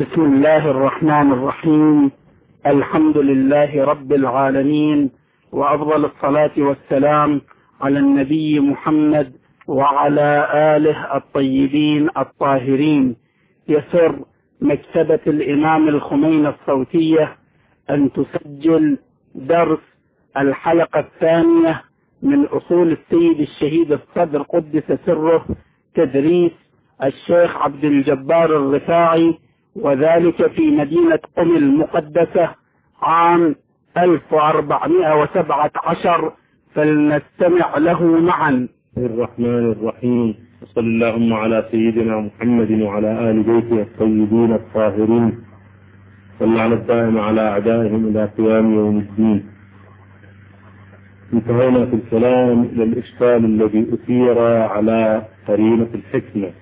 بسم الله الرحمن الرحيم. الحمد لله رب العالمين، وأفضل الصلاة والسلام على النبي محمد وعلى آله الطيبين الطاهرين. يسر مكتبة الإمام الخميني الصوتية أن تسجل درس الحلقة الثانية من أصول السيد الشهيد الصدر قدس سره، تدريس الشيخ عبد الجبار الرفاعي، وذلك في مدينة قم المقدسة عام 1417. فلنستمع له معا. الرحمن الرحيم، وصلى اللهم على سيدنا محمد وعلى آل بيته الطيبين الطاهرين، واللعنة الدائمة على أعدائهم إلى قيام يوم الدين. انتهينا في الكلام إلى الإشكال الذي أثير على قرينة الحكمة،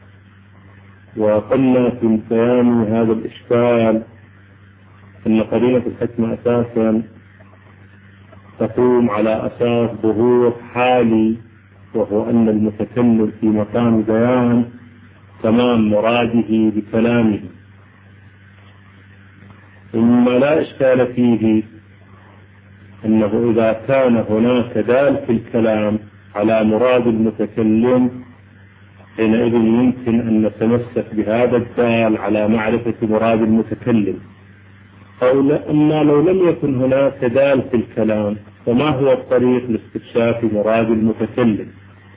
وقلنا في بيان هذا الإشكال أن قرينة الحكمة أساسا تقوم على أساس ظهور حالي، وهو أن المتكلم في مقام بيان تمام مراده بكلامه، إما لا إشكال فيه أنه إذا كان هناك دال في الكلام على مراد المتكلم حينئذ يمكن أن نتمسك بهذا الدال على معرفة مراد المتكلم. أما لو لم يكن هناك دال في الكلام فما هو الطريق لاستكشاف مراد المتكلم؟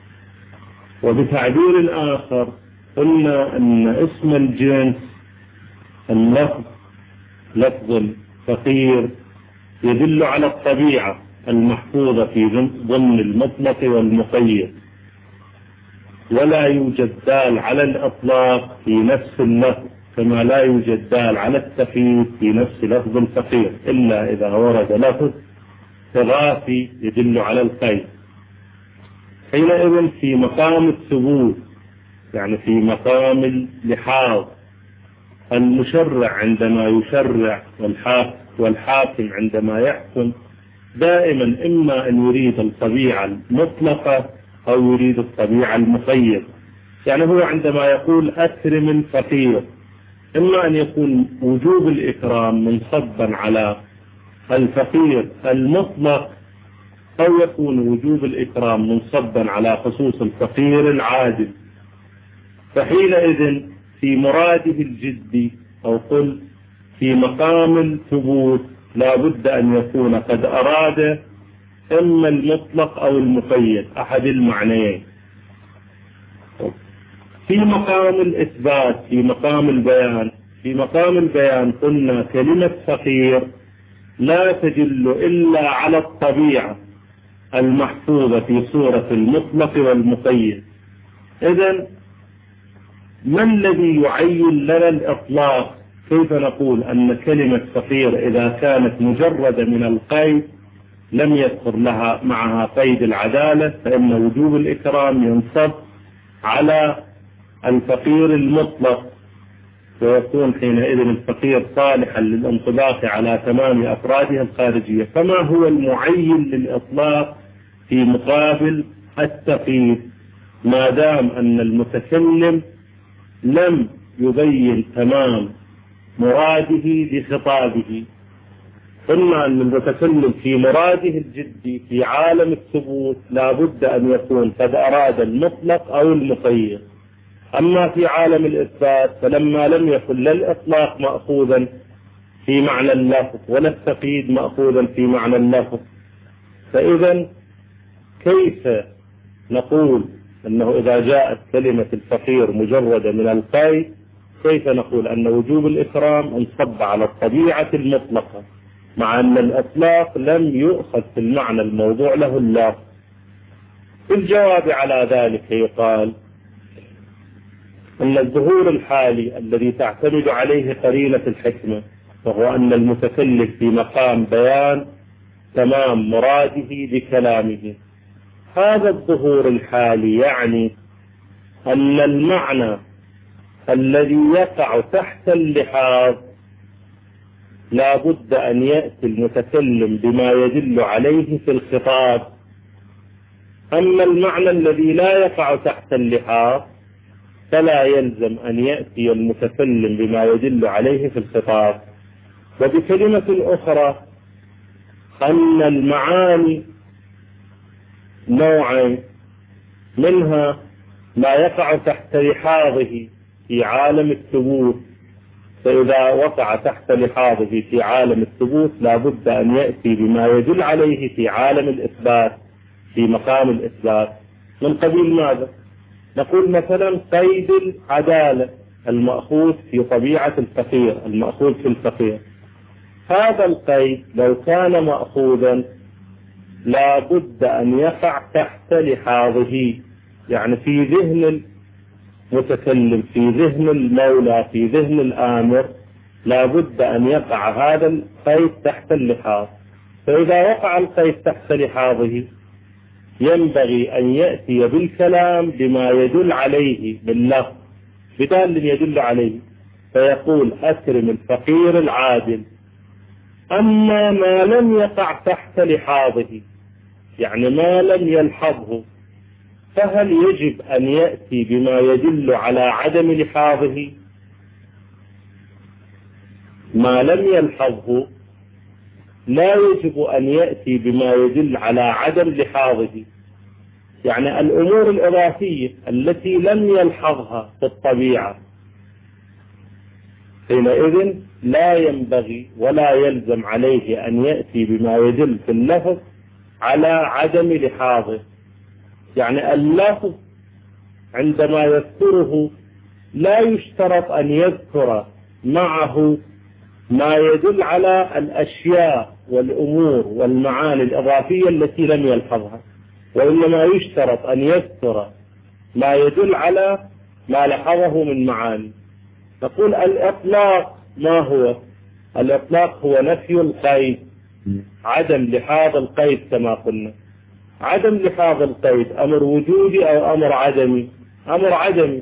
وبتعبير آخر قلنا أن اسم الجنس اللفظ لفظ فقير يدل على الطبيعة المحفوظة في ضمن المطلق والمقيد، ولا يوجد دال على الإطلاق في نفس اللفظ كما لا يوجد دال على التقييد في نفس لفظ الفقير، إلا إذا ورد لفظ إضافي يدل على القيد. حينئذ في مقام الثبوت، يعني في مقام اللحاظ، المشرع عندما يشرع والحاكم عندما يحكم دائما إما أن يريد الطبيعة المطلقة أو يريد الطبيعة المقيدة. يعني هو عندما يقول أكرم الفقير إما أن يكون وجوب الإكرام منصبا على الفقير المطلق، أو يكون وجوب الإكرام منصبا على خصوص الفقير العاجز. فحينئذ في مراده الجدي أو قل في مقام الثبوت لا بد أن يكون قد أراد إما المطلق أو المقيد، أحد المعنيين. في مقام الإثبات، في مقام البيان قلنا كلمة فقير لا تدل إلا على الطبيعة المحفوظة في صورة المطلق والمقيد. إذن ما الذي يعين لنا الإطلاق؟ كيف نقول أن كلمة فقير إذا كانت مجرد من القيد لم يذكر لها معها قيد العدالة، فإن وجوب الإكرام ينصب على الفقير المطلق، ويكون حينئذ الفقير صالحا للانطباق على تمام أفراده الخارجية. فما هو المعين للإطلاق في مقابل التقييد ما دام أن المتكلم لم يبين تمام مراده بخطابه؟ قلنا أن المتكلم في مراده الجدي في عالم الثبوت لا بد أن يكون قد أراد المطلق أو المقيد. أما في عالم الإثبات فلما لم يكن لا الإطلاق مأخوذا في معنى اللفظ ولا التقييد مأخوذا في معنى اللفظ، فإذا كيف نقول أنه إذا جاءت كلمة الفقير مجردة من القيد كيف نقول أن وجوب الإكرام انصب على الطبيعة المطلقة مع أن الإطلاق لم يؤخذ في المعنى الموضوع له اللفظ؟ في الجواب على ذلك يقال أن الظهور الحالي الذي تعتمد عليه قرينة الحكمة وهو أن المتكلم في مقام بيان تمام مراده بكلامه، هذا الظهور الحالي يعني أن المعنى الذي يقع تحت اللحاظ لا بد أن يأتي المتكلم بما يدل عليه في الخطاب. أما المعنى الذي لا يقع تحت اللحاظ فلا يلزم أن يأتي المتكلم بما يدل عليه في الخطاب. وبكلمة أخرى أن المعاني نوعين، منها ما يقع تحت لحاظه في عالم الثبوت، فإذا وقع تحت لحاظه في عالم الثبوت لا بد أن يأتي بما يدل عليه في عالم الإثبات في مقام الإثبات. من قبيل ماذا؟ نقول مثلا قيد العدالة المأخوذ في طبيعة الفقير، المأخوذ في الفقير، هذا القيد لو كان مأخوذا لا بد أن يقع تحت لحاظه، يعني في ذهن المتكلم، في ذهن المولى، في ذهن الآمر لا بد أن يقع هذا القيد تحت اللحاظ. فإذا وقع القيد تحت لحاظه ينبغي أن يأتي بالكلام بما يدل عليه باللفظ، بدال يدل عليه، فيقول أكرم الفقير العادل. أما ما لم يقع تحت لحاظه، يعني ما لم يلحظه، فهل يجب أن يأتي بما يدل على عدم لحاظه؟ ما لم يلحظه لا يجب أن يأتي بما يدل على عدم لحاظه، يعني الأمور الإضافية التي لم يلحظها في الطبيعة حينئذ لا ينبغي ولا يلزم عليه أن يأتي بما يدل في اللفظ على عدم لحاظه. يعني اللفظ عندما يذكره لا يشترط أن يذكر معه ما يدل على الأشياء والأمور والمعاني الإضافية التي لم يلحظها، وإنما يشترط أن يذكر ما يدل على ما لحظه من معاني. نقول الإطلاق ما هو؟ الإطلاق هو نفي القيد، عدم لحاظ القيد كما قلنا. عدم لحاظ القيد أمر وجودي أو أمر عدمي؟ أمر عدمي.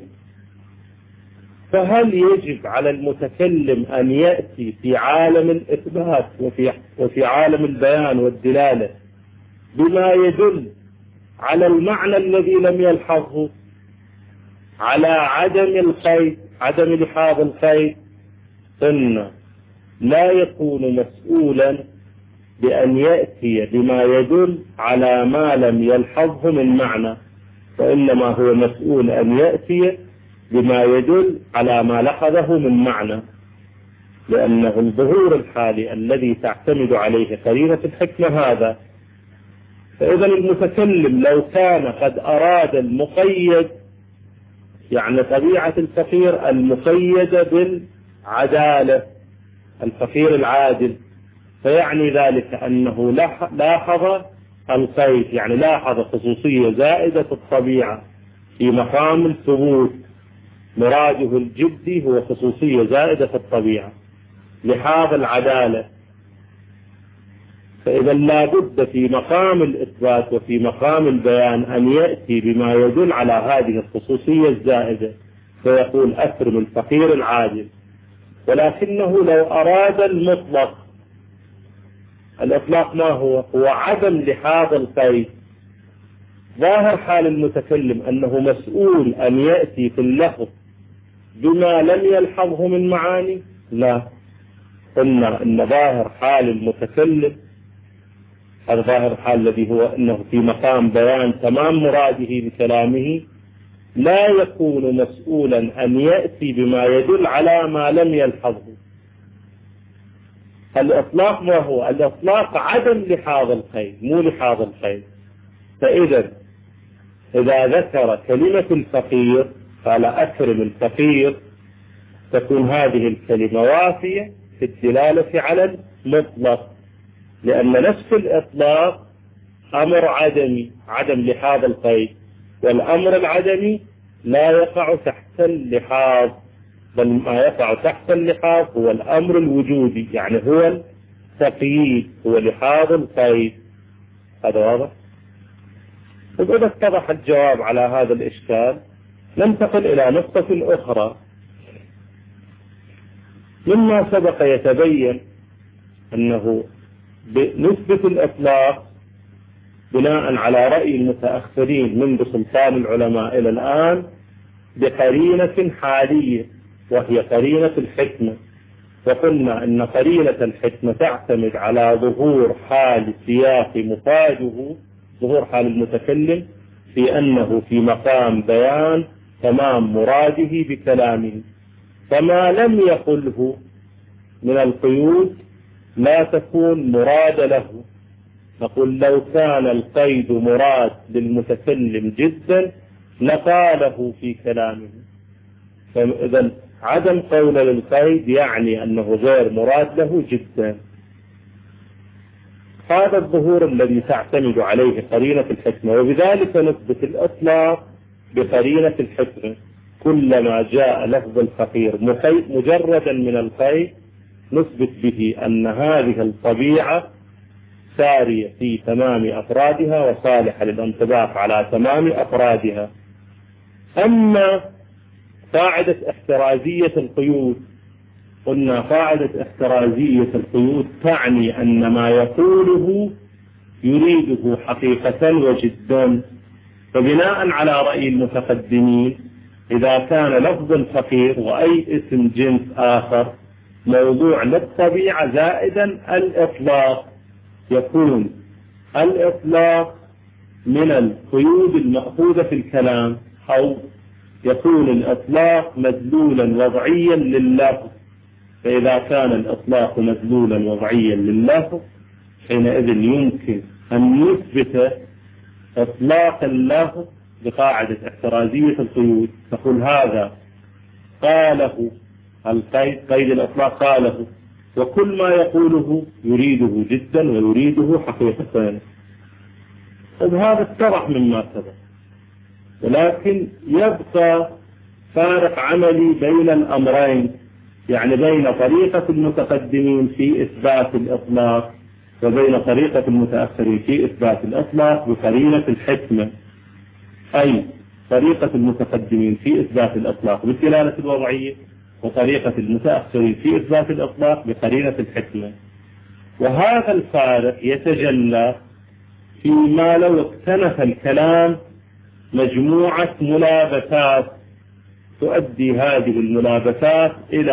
فهل يجب على المتكلم أن يأتي في عالم الإثبات وفي عالم البيان والدلالة بما يدل على المعنى الذي لم يلحظه، على عدم القيد، عدم لحاظ القيد؟ إن لا يكون مسؤولا بأن يأتي بما يدل على ما لم يلحظه من معنى، وإنما هو مسؤول أن يأتي بما يدل على ما لحظه من معنى، لأنه الظهور الحالي الذي تعتمد عليه قرينة الحكمة هذا. فإذا المتكلم لو كان قد أراد المقيد، يعني طبيعة الفقير المقيدة بالعدالة، الفقير العادل، فيعني ذلك أنه لاحظ القيد، يعني لاحظ خصوصية زائدة في الطبيعة في مقام الثبوت، مراده الجدي هو خصوصية زائدة في الطبيعة، لحاظ العدالة. فإذا لا بد في مقام الإثبات وفي مقام البيان أن يأتي بما يدل على هذه الخصوصية الزائدة، فيقول أكرم الفقير العادل. ولكنه لو أراد المطلق، الإطلاق ما هو؟ هو عدم لحاظ القيد. ظاهر حال المتكلم أنه مسؤول أن يأتي في اللفظ بما لم يلحظه من معاني؟ لا، قلنا أن ظاهر حال المتكلم، هذا ظاهر حال الذي هو أنه في مقام بيان تمام مراده بكلامه، لا يكون مسؤولا أن يأتي بما يدل على ما لم يلحظه. الإطلاق ما هو؟ الإطلاق عدم لحاظ القيد، مو لحاظ القيد. فإذا إذا ذكر كلمة الفقير قال أكرم الفقير، تكون هذه الكلمة وافية في الدلالة على المطلق، لأن نفس الإطلاق أمر عدمي، عدم لحاظ القيد، والأمر العدمي لا يقع تحت اللحاظ، بل ما يقع تحت اللحاظ هو الأمر الوجودي، يعني هو التقييد، هو لحاظ القيد. هذا واضح؟ إذا اتضح الجواب على هذا الإشكال ننتقل إلى نقطة أخرى. مما سبق يتبين أنه بنسبة الإطلاق بناء على رأي المتأخرين منذ سلطان العلماء إلى الآن بقرينة حالية وهي قرينة الحكمة. وقلنا أن قرينة الحكمة تعتمد على ظهور حال سياق مفاده، ظهور حال المتكلم في أنه في مقام بيان تمام مراده بكلامه، فما لم يقله من القيود لا تكون مراد له. نقول لو كان القيد مراد للمتكلم جدا لقاله في كلامه، فإذا عدم قول للقيد يعني أنه غير مراد له جدا. هذا الظهور الذي تعتمد عليه قرينة الحكمة، وبذلك نثبت الإطلاق بقرينة الحكمة. كلما جاء لفظ الفقير مجردا من القيد نثبت به أن هذه الطبيعة سارية في تمام أفرادها وصالحة للانطباق على تمام أفرادها. أما قاعدة احترازية القيود، قلنا قاعدة احترازية القيود تعني أن ما يقوله يريده حقيقة وجدا. فبناء على رأي المتقدمين إذا كان لفظ الفقير وأي اسم جنس آخر موضوع للطبيعة زائدا الإطلاق، يكون الإطلاق من القيود المأخوذة في الكلام، أو يكون الإطلاق مدلولا وضعيا لللفظ. فإذا كان الإطلاق مدلولا وضعيا لللفظ حينئذ يمكن أن يثبت إطلاق اللفظ بقاعدة احترازية القيود. نقول هذا قاله القيد، قيد الإطلاق قاله، وكل ما يقوله يريده جدا ويريده حقيقة. هذا اتضح مما سبق، ولكن يبقى فارق عملي بين الأمرين، يعني بين طريقة المتقدمين في إثبات الإطلاق وبين طريقة المتأخرين في إثبات الإطلاق بقرينة الحكمة. أي طريقة المتقدمين في إثبات الإطلاق بالدلالة الوضعية، وطريقة المتأخرين في إثبات الإطلاق بقرينة الحكمة. وهذا الفارق يتجلى فيما لو اكتنف الكلام مجموعة ملابسات تؤدي هذه الملابسات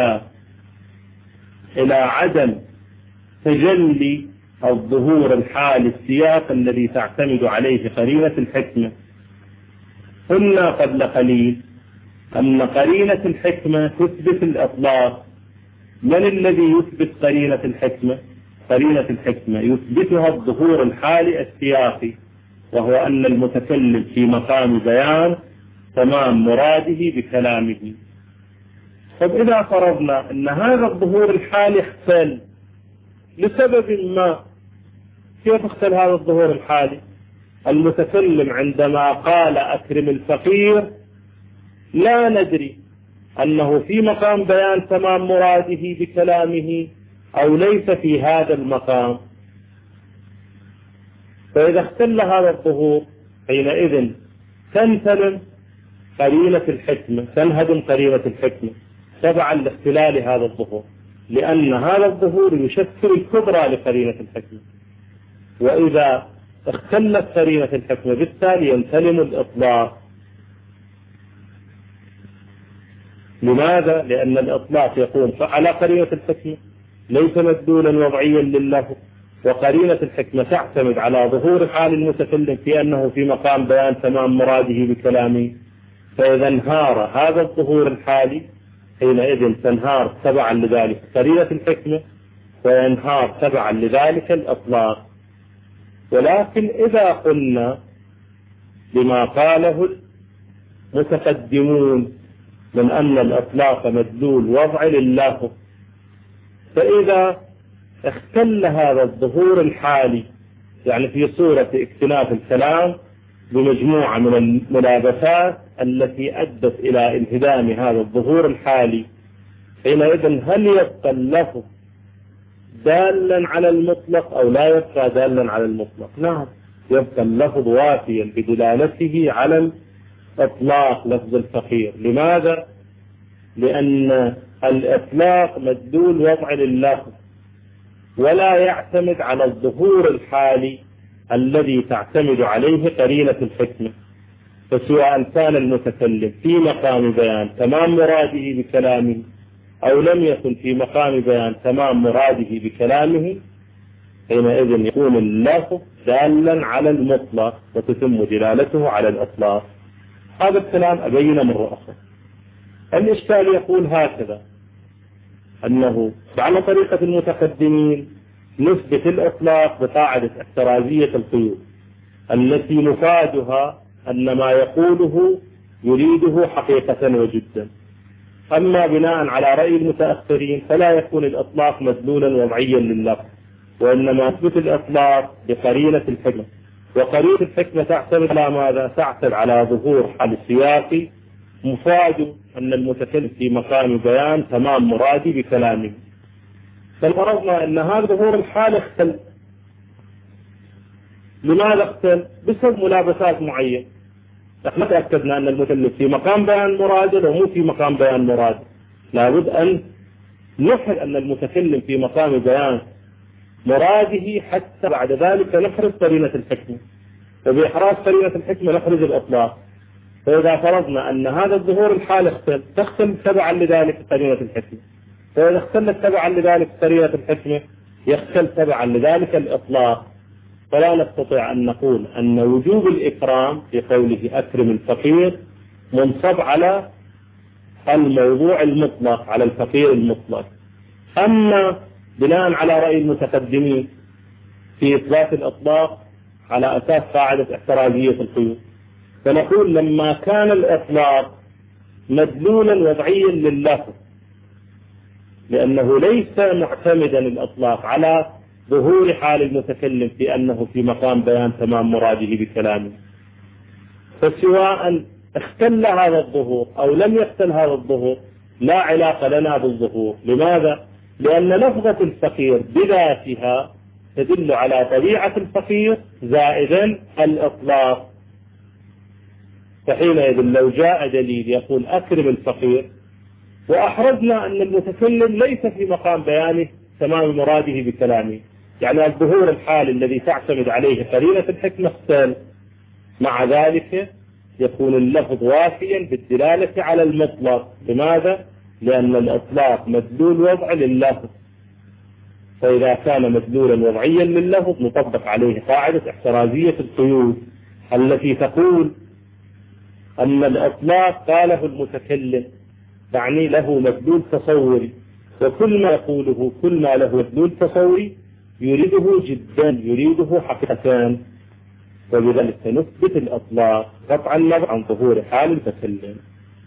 إلى عدم تجلي الظهور الحالي السياق الذي تعتمد عليه قرينة الحكمة. قلنا قبل قليل أن قرينة الحكمة تثبت الإطلاق. من الذي يثبت قرينة الحكمة؟ قرينة الحكمة يثبتها الظهور الحالي السياقي، وهو أن المتكلم في مقام بيان تمام مراده بكلامه. طب إذا فرضنا أن هذا الظهور الحالي اختل لسبب ما، كيف اختل هذا الظهور الحالي؟ المتكلم عندما قال أكرم الفقير لا ندري أنه في مقام بيان تمام مراده بكلامه أو ليس في هذا المقام. فإذا اختل هذا الظهور حينئذ تنهدم قرينة الحكمة، تنهدم قرينة الحكمة تبعا لاختلال هذا الظهور، لأن هذا الظهور يشكل الكبرى لقرينة الحكمة. وإذا اختلت قرينة الحكمة بالتالي ينسلم الإطلاق. لماذا؟ لأن الإطلاق يقوم على قرينة الحكمة ليس مدلولا وضعيا لللفظ، وقرينة الحكمة تعتمد على ظهور حال المتكلم في أنه في مقام بيان تمام مراده بكلامه. فإذا انهار هذا الظهور الحالي حينئذ تنهار تبعا لذلك قرينة الحكمة، وينهار تبعا لذلك الإطلاق. ولكن إذا قلنا بما قاله المتقدمون من أن الإطلاق مدلول وضعي لللفظ، فإذا اختل هذا الظهور الحالي يعني في صورة اكتناف الكلام بمجموعة من الملابسات التي أدت إلى انهدام هذا الظهور الحالي، حينئذ هل يبقى اللفظ دالا على المطلق أو لا يبقى دالا على المطلق؟ نعم، يبقى اللفظ وافيا بدلالته على الإطلاق لفظ الفقير. لماذا؟ لأن الإطلاق مدلول وضع لللفظ ولا يعتمد على الظهور الحالي الذي تعتمد عليه قرينة الحكمة. فسواء كان المتكلم في مقام بيان تمام مراده بكلامه أو لم يكن في مقام بيان تمام مراده بكلامه، حينئذ يكون اللفظ دالا على المطلق وتتم دلالته على الإطلاق. هذا الكلام أبينه مرة أخرى. الإشكال يقول هكذا، أنه على طريقة المتقدمين نثبت الإطلاق بقاعدة احترازية القيود التي مفادها أن ما يقوله يريده حقيقة وجدا. أما بناء على رأي المتأخرين فلا يكون الإطلاق مدلولا وضعيا لللفظ، وإنما نثبت الإطلاق بقرينة الحكمة، وقرينة الحكمة تعتمد على ماذا؟ تعتمد على ظهور حال السياق مفاد أن المتكلم في مقام بيان تمام مرادي بكلامه. فالغرضنا أن هذا ظهور الحال اختل. لماذا اختل؟ بسبب ملابسات معينة. نحن تأكدنا أن المتكلم في مقام بيان مراد ومو في مقام بيان مراد. لابد أن نحرز أن المتكلم في مقام بيان مراده حتى بعد ذلك نحرز قرينة الحكمة، وبإحراز قرينة الحكمة نحرز الإطلاق. فإذا فرضنا أن هذا الظهور الحال تختل تبعا لذلك قرينة الحكمة، فإذا اختلت تبعا لذلك قرينة الحكمة يختل تبعا لذلك الإطلاق. فلا نستطيع أن نقول أن وجوب الإكرام في قوله أكرم الفقير منصب على الموضوع المطلق، على الفقير المطلق. أما بناء على رأي المتقدمين في إثبات الإطلاق على أساس قاعدة احترازية القيود، فنقول لما كان الإطلاق مدلولا وضعيا لللفظ، لأنه ليس معتمدا الإطلاق على ظهور حال المتكلم في أنه في مقام بيان تمام مراده بكلامه، فسواء اختل هذا الظهور أو لم يختل هذا الظهور لا علاقة لنا بالظهور. لماذا؟ لأن لفظة الفقير بذاتها تدل على طبيعة الفقير زائدا الإطلاق. فحينئذ لو جاء دليل يقول أكرم الفقير وأحرزنا أن المتكلم ليس في مقام بيانه تمام مراده بكلامه، يعني الظهور الحالي الذي تعتمد عليه قرينة الحكمة اختل، مع ذلك يكون اللفظ وافيا بالدلالة على المطلق. لماذا؟ لأن الإطلاق مدلول وضع لللفظ، فإذا كان مدلولا وضعيا لللفظ نطبق عليه قاعدة احترازية القيود التي تقول أن الإطلاق قاله المتكلم يعني له مدلول تصوري، وكل ما يقوله كل ما له مدلول تصوري يريده جدا، يريده حقيقتان، وبذلك نثبت الإطلاق قطعا النظر عن ظهور حال المتكلم.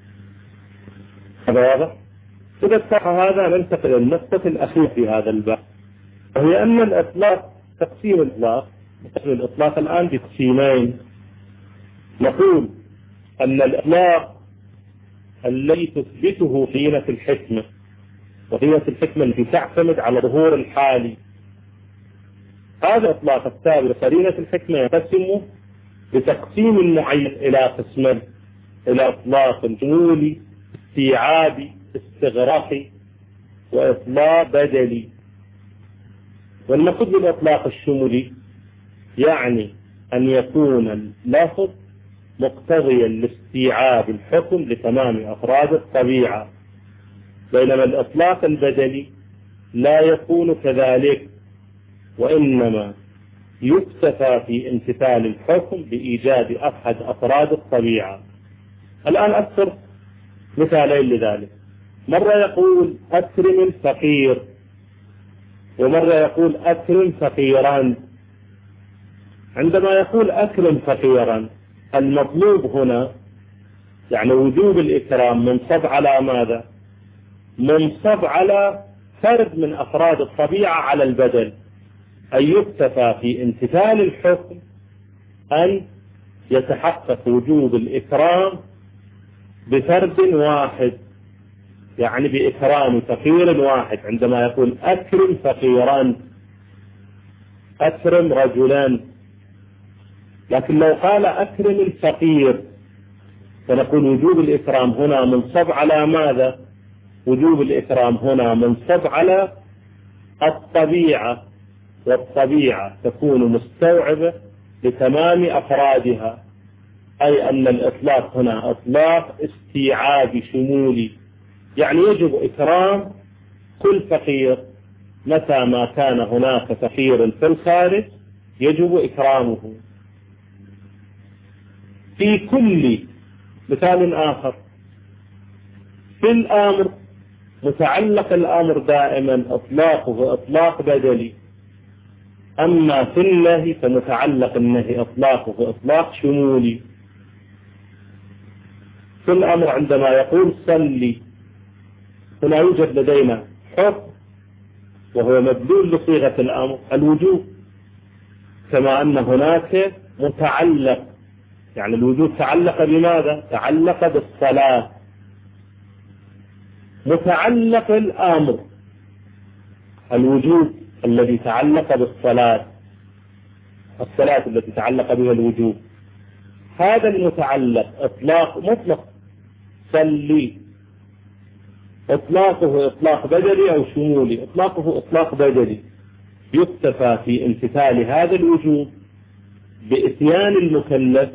هذا واضح؟ إذا اتفق هذا ننتقل للنقطة الأخيرة في هذا الباب، وهي أن الإطلاق تقسيم الإطلاق. نقسم الإطلاق الآن بقسيمين. نقول أن الإطلاق الذي تثبته قرينة الحكمة، وقرينة الحكمة التي تعتمد على ظهور الحالي، هذا إطلاق الثابت قرينة الحكمة يقسم بتقسيم معين إلى قسمين: إلى إطلاق جمولي استيعابي استغراقي، وإطلاق بدلي. والمقصود بالإطلاق الشمولي يعني أن يكون اللفظ مقتضيا لاستيعاب الحكم لتمام أفراد الطبيعة، بينما الإطلاق البدلي لا يكون كذلك، وإنما يكتفى في امتثال الحكم بإيجاد أحد أفراد الطبيعة. الآن أذكر مثالين لذلك. مرة يقول أكرم الفقير، ومرة يقول أكرم فقيرا. عندما يقول أكرم فقيرا المطلوب هنا يعني وجوب الإكرام منصب على ماذا؟ منصب على فرد من أفراد الطبيعة على البدل، أن يكتفى في امتثال الحكم أن يتحقق وجوب الإكرام بفرد واحد، يعني بإكرام فقير واحد. عندما يقول أكرم فقيرا، أكرم رجلا. لكن لو قال أكرم الفقير فنقول وجوب الإكرام هنا منصب على ماذا؟ وجوب الإكرام هنا منصب على الطبيعة، والطبيعة تكون مستوعبة لتمام أفرادها، أي أن الإطلاق هنا إطلاق استيعابي شمولي، يعني يجب إكرام كل فقير متى ما كان هناك فقير في الخارج يجب إكرامه. في كل مثال آخر، في الأمر متعلق الأمر دائما إطلاقه إطلاق بدلي، أما في النهي فمتعلق النهي إطلاقه إطلاق شمولي. في الأمر عندما يقول صلي، هنا يوجد لدينا حكم وهو مدلول لصيغة الأمر الوجوب، كما أن هناك متعلق، يعني الوجوب تعلق بماذا؟ تعلق بالصلاة. متعلق الأمر الوجوب الذي تعلق بالصلاة، الصلاة التي تعلق بها الوجوب، هذا المتعلق إطلاق مطلق صلي، إطلاقه إطلاق بدلي أو شمولي. إطلاقه إطلاق بدلي، يكتفى في امتثال هذا الوجوب بإتيان المكلف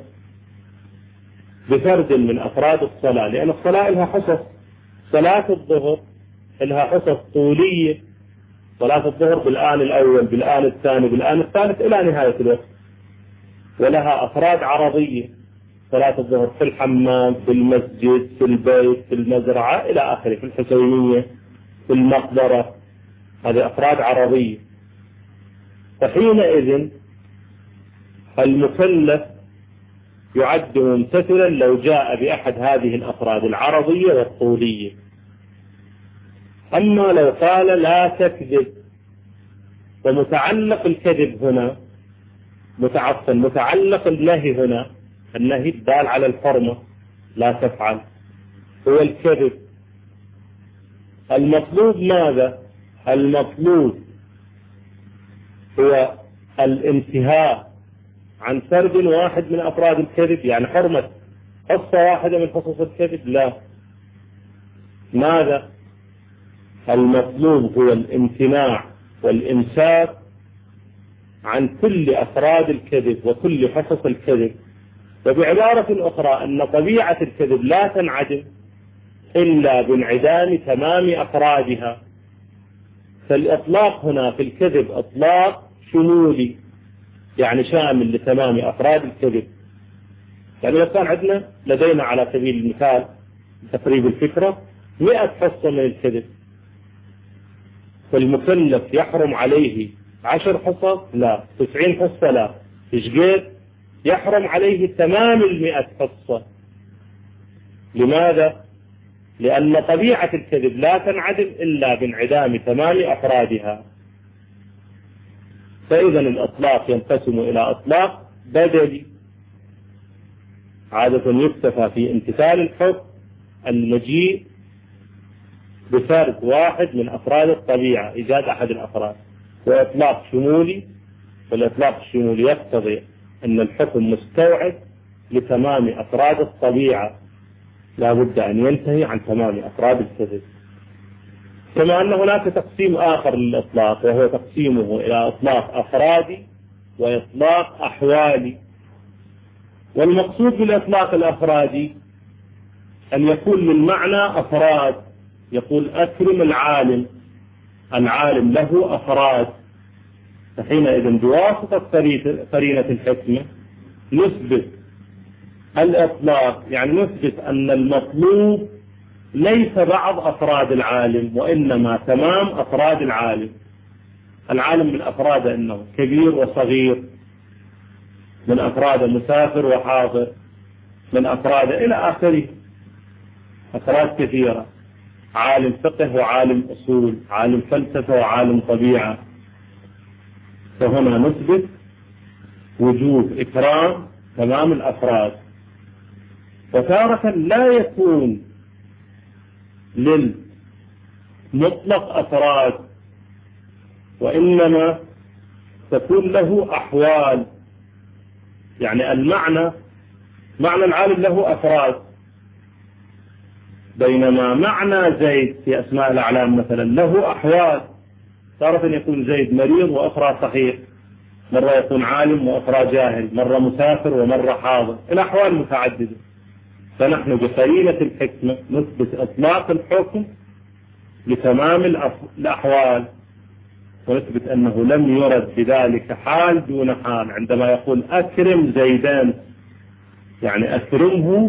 بفرد من أفراد الصلاة، لأن الصلاة لها حصص. صلاة الظهر لها حصص طولية، صلاة الظهر بالآن الأول بالآن الثاني بالآن الثالث إلى نهاية الوقت، ولها أفراد عرضية، صلاة الظهر في الحمام، في المسجد، في البيت، في المزرعة إلى آخره، في الحسينية، في المقبرة، هذه أفراد عرضية. فحينئذ المكلف يعد ممتثلا لو جاء بأحد هذه الأفراد العرضية والطولية. أما لو قال لا تكذب، ومتعلق الكذب هنا متعلق النهي هنا، النهي الدال على الحرمة لا تفعل هو الكذب. المطلوب ماذا؟ المطلوب هو الانتهاء عن فرد واحد من أفراد الكذب، يعني حرمة حصة واحدة من حصص الكذب، لا. ماذا؟ المطلوب هو الامتناع والإمساك عن كل أفراد الكذب وكل حصص الكذب. وبعبارة أخرى أن طبيعة الكذب لا تنعدم إلا بانعدام تمام أفرادها. فالإطلاق هنا في الكذب إطلاق شمولي، يعني شامل لتمام أفراد الكذب. يعني لو كان لدينا على سبيل المثال تقريب الفكرة 100 حصة من الكذب، فالمكلف يحرم عليه 10 حصص؟ لا. 90 حصة؟ لا. إشجير يحرم عليه تمام 100 حصة. لماذا؟ لأن طبيعة الكذب لا تنعدم إلا بانعدام تمام أفرادها. فإذا الإطلاق ينقسم إلى إطلاق بدلي، عادة يكتفى في امتثال الحكم المجيء بفرد واحد من أفراد الطبيعة، إيجاد أحد الأفراد. وإطلاق شمولي، والإطلاق الشمولي يقتضي أن الحكم مستوعب لتمام أفراد الطبيعة، لا بد أن ينتهي عن تمام أفراد الكذب. كما أن هناك تقسيم آخر للإطلاق، وهو تقسيمه إلى إطلاق أفرادي وإطلاق أحوالي. والمقصود بالإطلاق الأفرادي أن يكون من معنى أفراد، يقول أكرم العالم، العالم له أفراد، فحينئذ بواسطة قرينة الحكمة نثبت الإطلاق، يعني نثبت أن المطلوب ليس بعض أفراد العالم وإنما تمام أفراد العالم. العالم من أفراد أنه كبير وصغير، من أفراد مسافر وحاضر، من أفراد إلى آخره، أفراد كثيرة، عالم فقه وعالم أصول، عالم فلسفة وعالم طبيعة. فهنا نثبت وجوب إكرام تمام الأفراد. وتارة لا يكون للمطلق أفراد، وإنما تكون له أحوال. يعني المعنى معنى العالم له أفراد، بينما معنى زيد في أسماء الأعلام مثلا له أحوال. تارة يكون زيد مريض وأخرى صحيح، مرة يكون عالم وأخرى جاهل، مرة مسافر ومرة حاضر، الأحوال متعددة. فنحن بقرينة الحكمة نثبت إطلاق الحكم لتمام الأحوال، ونثبت أنه لم يرد بذلك حال دون حال. عندما يقول أكرم زيدان يعني أكرمه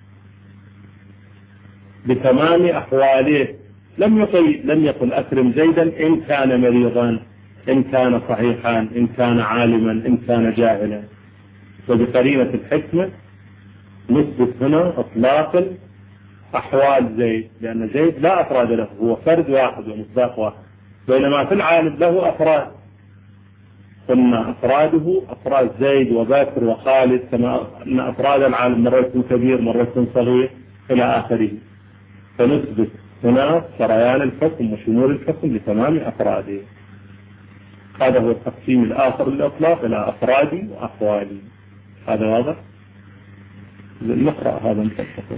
بتمام أحواله، لم يقل أكرم زيدا إن كان مريضا، إن كان صحيحا، إن كان عالما، إن كان جاهلا. وبقرينة الحكمة نثبت هنا إطلاق أحوال زيد، لأن زيد لا أفراد له، هو فرد واحد ومصداق واحد، بينما في العالم له أفراد. قلنا أفراده أفراد زيد وبكر وخالد، كما أن أفراد العالم مرة كبير مرة صغير إلى آخره. فنثبت هنا سريان الحكم وشمول الحكم لتمام أفراده. هذا هو التقسيم الآخر للإطلاق إلى أفرادي وأحوالي. هذا واضح؟ نقرأ هذا المفصل.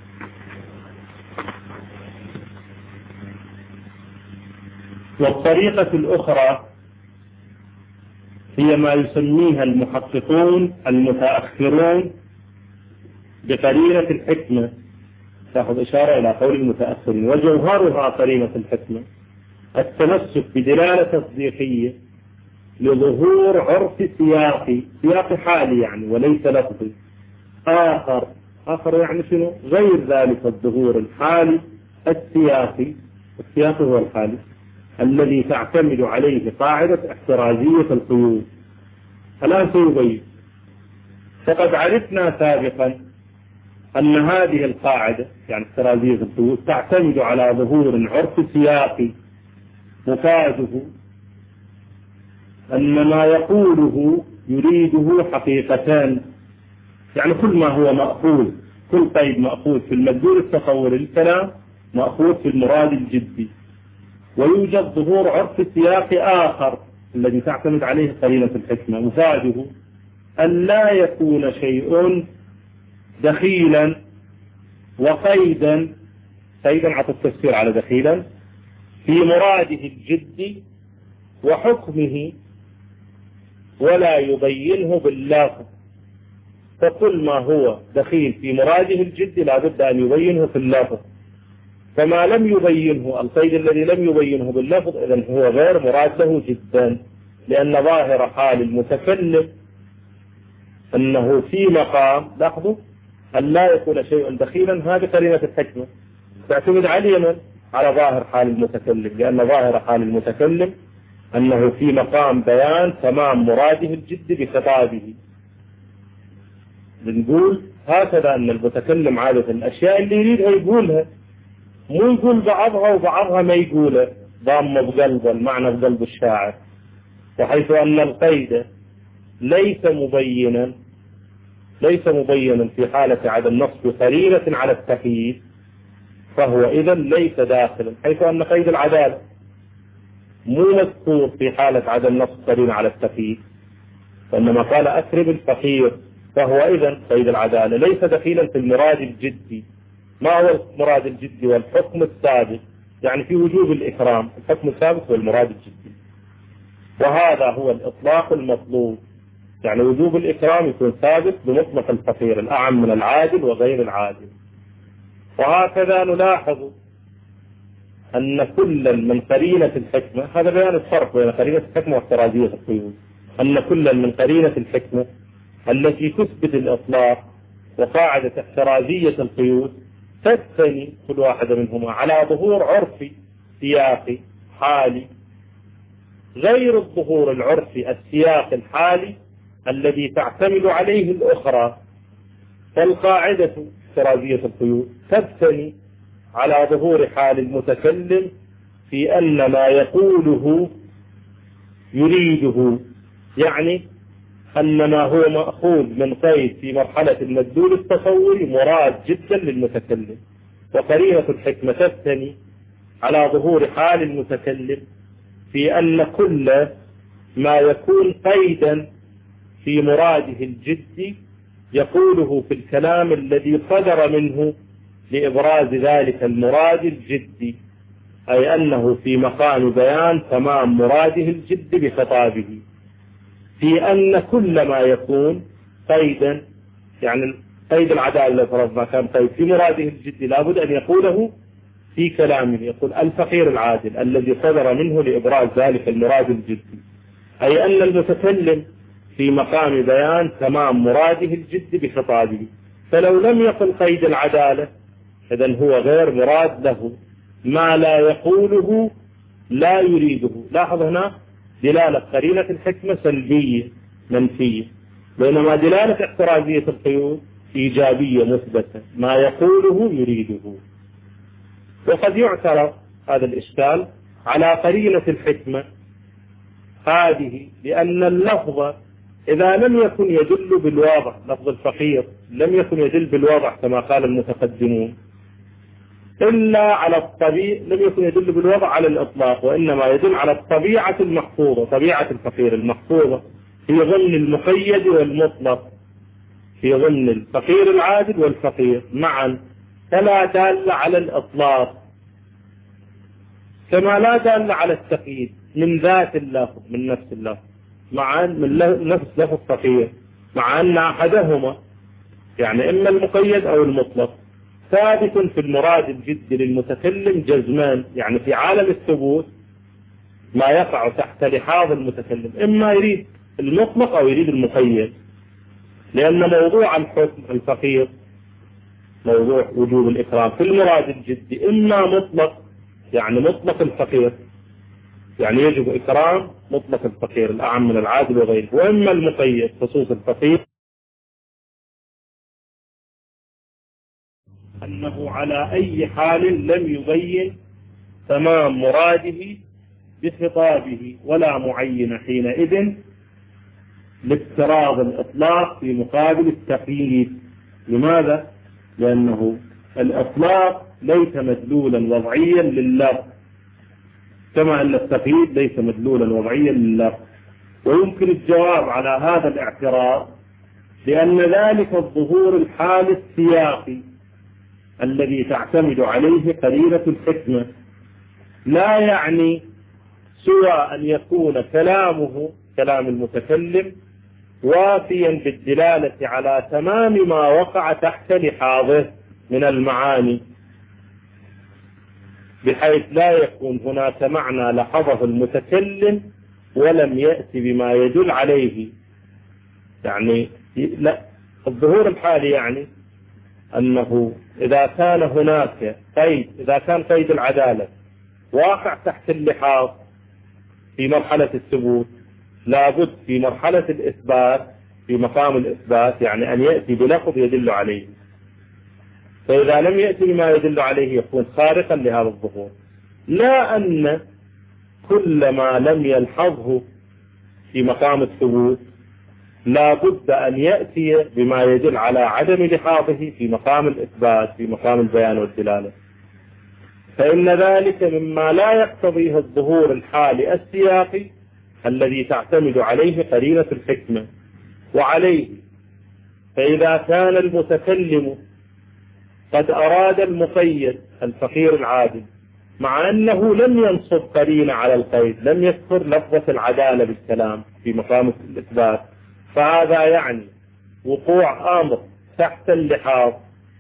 والطريقة الأخرى هي ما يسميها المحققون المتأخرون بقرينة الحكمة. تأخذ إشارة إلى قول المتأخرين. وجوهرها قرينة الحكمة التمسك بدلالة تصديقية لظهور عرف سياق حالي يعني وليس لفظي آخر يعني شنو؟ غير ذلك الظهور الحالي السياقي. السياق هو الحالي الذي تعتمد عليه قاعدة احترازية القيود. الآن سيبين. فقد عرفنا سابقا أن هذه القاعدة يعني احترازية القيود تعتمد على ظهور عرف سياقي مفاده أن ما يقوله يريده حقيقتان، يعني كل ما هو مأخوذ، كل قيد مأخوذ في المدلول التصوري للكلام مأخوذ في المراد الجدي. ويوجد ظهور عرف سياقي آخر الذي تعتمد عليه قرينة الحكمة مفاده أن لا يكون شيء دخيلا وقيدا على التفسير على دخيلا في مراده الجدي وحكمه ولا يبينه باللفظ. فكل ما هو دخيل في مراده الجدي لا بد أن يبينه في اللفظ، فما لم يبينه القيد الذي لم يبينه باللفظ إذن هو غير مراد له جدا، لأن ظاهر حال المتكلم أنه في مقام لاحظوا أن لا يكون شيء دخيلا. هذه قرينة الحكمة تعتمد علينا على ظاهر حال المتكلم، لأن ظاهر حال المتكلم أنه في مقام بيان تمام مراده الجد بخطابه. بنقول هكذا أن المتكلم عادة الأشياء اللي يريدها يقولها، مو يقول بعضها وبعضها ما يقوله ضامة بقلبه المعنى بقلب الشاعر. وحيث أن القيد ليس مبينا في حالة عدم نص بقرينة على التقييد فهو إذن ليس داخلا، حيث أن قيد العدالة مو مذكور في حالة عدم نص قرينة على التقييد، وإنما قال أكرم الفقير، فهو إذن قيد العدالة ليس دخيلا في المراد الجدي. ما هو المراد الجدي والحكم الثابت؟ يعني في وجوب الإكرام الحكم الثابت هو المراد الجدي، وهذا هو الإطلاق المطلوب. يعني وجوب الإكرام يكون ثابت بمطلق الفقير الأعم من العادل وغير العادل. وهكذا نلاحظ أن كل من قرينة الحكمة، هذا بيان الفرق بين قرينة الحكمة واحترازية القيود، أن كل من قرينة الحكمة التي تثبت الإطلاق وقاعدة احترازية القيود تبتني كل واحدة منهما على ظهور عرفي سياقي حالي غير الظهور العرفي السياق الحالي الذي تعتمد عليه الأخرى. فالقاعدة احترازية القيود تبتني على ظهور حال المتكلم في أن ما يقوله يريده، يعني أن ما هو مأخوذ من قيد في مرحلة المدلول التصوري مراد جدا للمتكلم. وقرينة الحكمة تبتني على ظهور حال المتكلم في أن كل ما يكون قيدا في مراده الجدي يقوله في الكلام الذي صدر منه لإبراز ذلك المراد الجدي، أي أنه في مقام بيان تمام مراده الجدي بخطابه. في أن كل ما يكون قيدا، يعني قيد العدالة فرضنا كان قيد في مراده الجدي لابد أن يقوله في كلامه، يقول الفقير العادل الذي صدر منه لإبراز ذلك المراد الجدي، أي أن المتكلم في مقام بيان تمام مراده الجدي بخطابه. فلو لم يقل قيد العدالة إذن هو غير مراد له، ما لا يقوله لا يريده. لاحظ هنا دلالة قرينة الحكمة سلبية منفية، بينما دلالة احترازية القيود إيجابية مثبتة، ما يقوله يريده. وقد يعترض هذا الإشكال على قرينة الحكمة هذه، لأن اللفظ إذا لم يكن يدل بالواضح، لفظ الفقير لم يكن يدل بالواضح كما قال المتقدمون إلا على الطبيعة، لم يكن يدل بالوضع على الإطلاق، وإنما يدل على الطبيعة المحفوظة، طبيعة الفقير المحفوظة في ضمن المقيد والمطلق، في ضمن الفقير العادل والفقير معا، فلا دال على الإطلاق كما لا دال على التقييد من ذات اللفظ، من نفس اللفظ، مع من نفس لفظ فقير، مع أن أحدهما يعني إما المقيد أو المطلق ثابت في المراد الجدي للمتكلم جزمان، يعني في عالم الثبوت ما يقع تحت لحاظ المتكلم إما يريد المطلق أو يريد المقيد، لأن موضوع الحكم الفقير موضوع وجوب الإكرام في المراد الجدي إما مطلق، يعني مطلق الفقير، يعني يجب إكرام مطلق الفقير الأعم من العادل وغيره، وإما المقيد خصوص الفقير أنه على أي حال لم يبين تمام مراده بخطابه ولا معين حينئذ لافتراض الإطلاق في مقابل التقييد. لماذا؟ لأنه الإطلاق ليس مدلولا وضعيا لللفظ كما أن التقييد ليس مدلولا وضعيا لللفظ. ويمكن الجواب على هذا الاعتراض لأن ذلك الظهور الحال السياقي الذي تعتمد عليه قرينة الحكمة لا يعني سوى أن يكون كلامه كلام المتكلم وافيا بالدلالة على تمام ما وقع تحت لحاظه من المعاني، بحيث لا يكون هناك معنى لحظه المتكلم ولم يأتي بما يدل عليه. يعني لا، الظهور الحالي يعني أنه إذا كان هناك قيد، إذا كان قيد العدالة واقع تحت اللحاظ في مرحلة الثبوت، لابد في مرحلة الإثبات في مقام الإثبات يعني أن يأتي بلفظ يدل عليه، فإذا لم يأتي بما يدل عليه يكون خارقا لهذا الظهور. لا أن كل ما لم يلحظه في مقام الثبوت لا بد أن يأتي بما يدل على عدم لحاظه في مقام الإثبات في مقام البيان والدلالة، فإن ذلك مما لا يقتضيه الظهور الحالي السياقي الذي تعتمد عليه قرينة الحكمة. وعليه فإذا كان المتكلم قد أراد المقيد الفقير العادل مع أنه لم ينصب قرينة على القيد، لم يذكر لفظة العدالة بالكلام في مقام الإثبات، فهذا يعني وقوع أمر تحت اللحاظ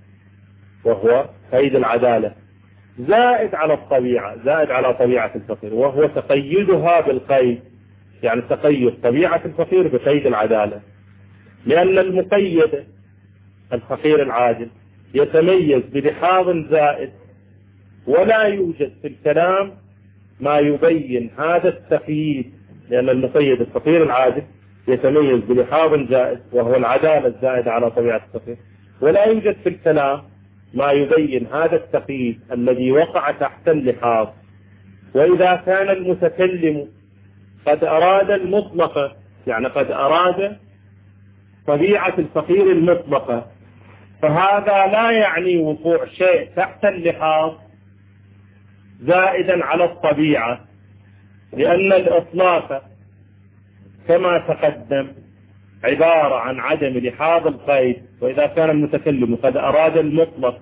وهو قيد العدالة زائد على الطبيعة، زائد على طبيعة الفقير، وهو تقيدها بالقيد، يعني تقيد طبيعة الفقير بقيد العدالة، لأن المقيد الفقير العادل يتميز بلحاظ زائد ولا يوجد في الكلام ما يبين هذا التقييد، لأن المقيد الفقير العادل يتميز بلحاظ زائد وهو العدالة الزائدة على طبيعة الفقير، ولا يوجد في الكلام ما يبين هذا التقييد الذي وقع تحت اللحاظ. وإذا كان المتكلم قد أراد المطلقة، يعني قد أراد طبيعة الفقير المطلقة، فهذا لا يعني وقوع شيء تحت اللحاظ زائدا على الطبيعة، لأن الإطلاق كما تقدم عبارة عن عدم لحاظ القيد، وإذا كان المتكلم قد أراد المطلق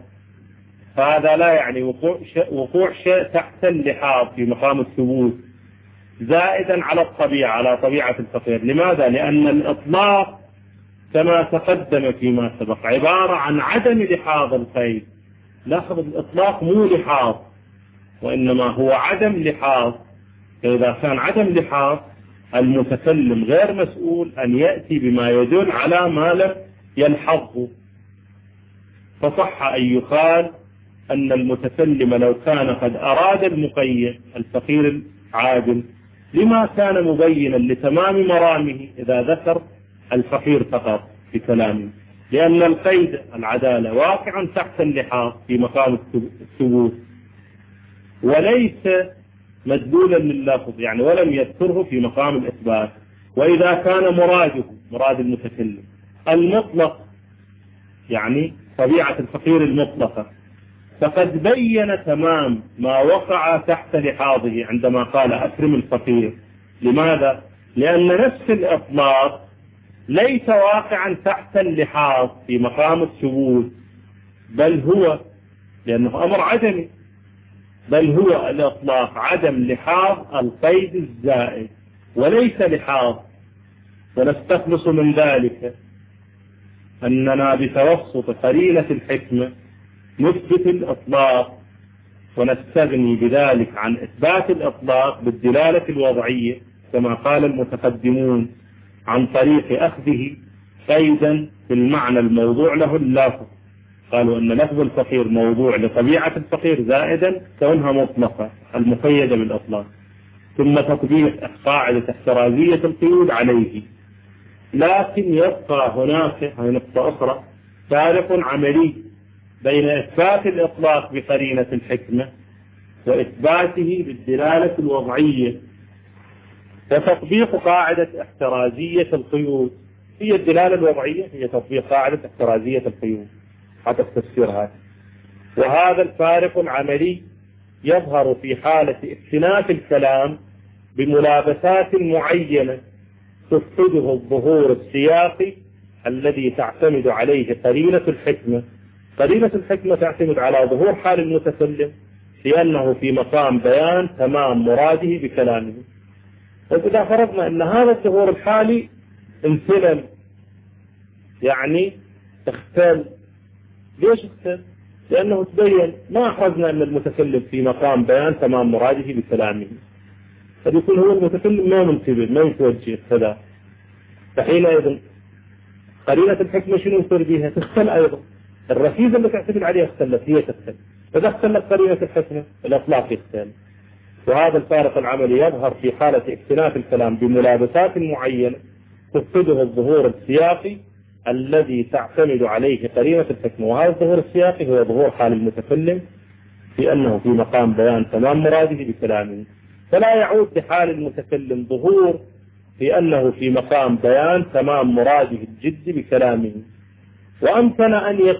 فهذا لا يعني وقوع شيء تحت اللحاظ في مقام الثبوت، زائدا على الطبيعة، على طبيعة الفقير. لماذا؟ لأن الإطلاق كما تقدم فيما سبق عبارة عن عدم لحاظ القيد. لاحظ الإطلاق مو لحاظ، وإنما هو عدم لحاظ. فإذا كان عدم لحاظ المتكلم غير مسؤول أن يأتي بما يدل على ما لم يلحظه. فصح أن يقال أن المتكلم لو كان قد أراد المقيد الفقير العادل لما كان مبينا لتمام مرامه إذا ذكر الفقير فقط في كلامه، لأن القيد العدالة واقع تحت اللحاظ في مقام الثبوت وليس مدلولا لللفظ، يعني ولم يذكره في مقام الإثبات. وإذا كان مراد المتكلم المطلق، يعني طبيعة الفقير المطلقة، فقد بين تمام ما وقع تحت لحاظه عندما قال أكرم الفقير. لماذا؟ لأن نفس الإطلاق ليس واقعا تحت اللحاظ في مقام الثبوت، بل هو لأنه أمر عدمي، بل هو الإطلاق عدم لحاظ القيد الزائد وليس لحاظ. ونستخلص من ذلك أننا بتوسط قرينة الحكمة نثبت الإطلاق، ونستغني بذلك عن إثبات الإطلاق بالدلالة الوضعية كما قال المتقدمون عن طريق أخذه قيدا بالمعنى الموضوع له اللفظ. قالوا أن لفظ الفقير موضوع لطبيعة الفقير زائدا كونها مطلقة المقيدة بالإطلاق، ثم تطبيق قاعدة احترازية القيود عليه. لكن يبقى هناك نقطة أخرى، فارق عملي بين إثبات الإطلاق بقرينة الحكمة وإثباته بالدلالة الوضعية وتطبيق قاعدة احترازية القيود. هي الدلالة الوضعية هي تطبيق قاعدة احترازية القيود حتى تفسيرها. وهذا الفارق العملي يظهر في حالة اختلاف الكلام بملابسات معينة تفقده الظهور السياقي الذي تعتمد عليه قرينة الحكمة. قرينة الحكمة تعتمد على ظهور حال المتكلم لأنه في مقام بيان تمام مراده بكلامه. وإذا فرضنا أن هذا الظهور الحالي انسلم، يعني اختل. ليش اختل؟ لأنه تبين ما أخرجنا أن المتكلم في مقام بيان تمام مراده بكلامه، فبيكون هو المتكلم ما منتبه ما متوجه كذا. فحينئذ قرينة الحكمة شنو يصير بها؟ تختل أيضا. الركيزة اللي تعتمد عليها اختلت، هي تختل. فإذا اختلت قرينة الحكمة الإطلاق يختل. وهذا الفارق العملي يظهر في حالة اختلاف الكلام بملابسات معينة تفقده الظهور السياقي الذي تعتمد عليه قرينة الحكمة. وهذا الظهور السياقي هو ظهور حال المتكلم في أنه في مقام بيان تمام مراده بكلامه، فلا يعود لحال المتكلم ظهور في أنه في مقام بيان تمام مراده الجد بكلامه. وأمكن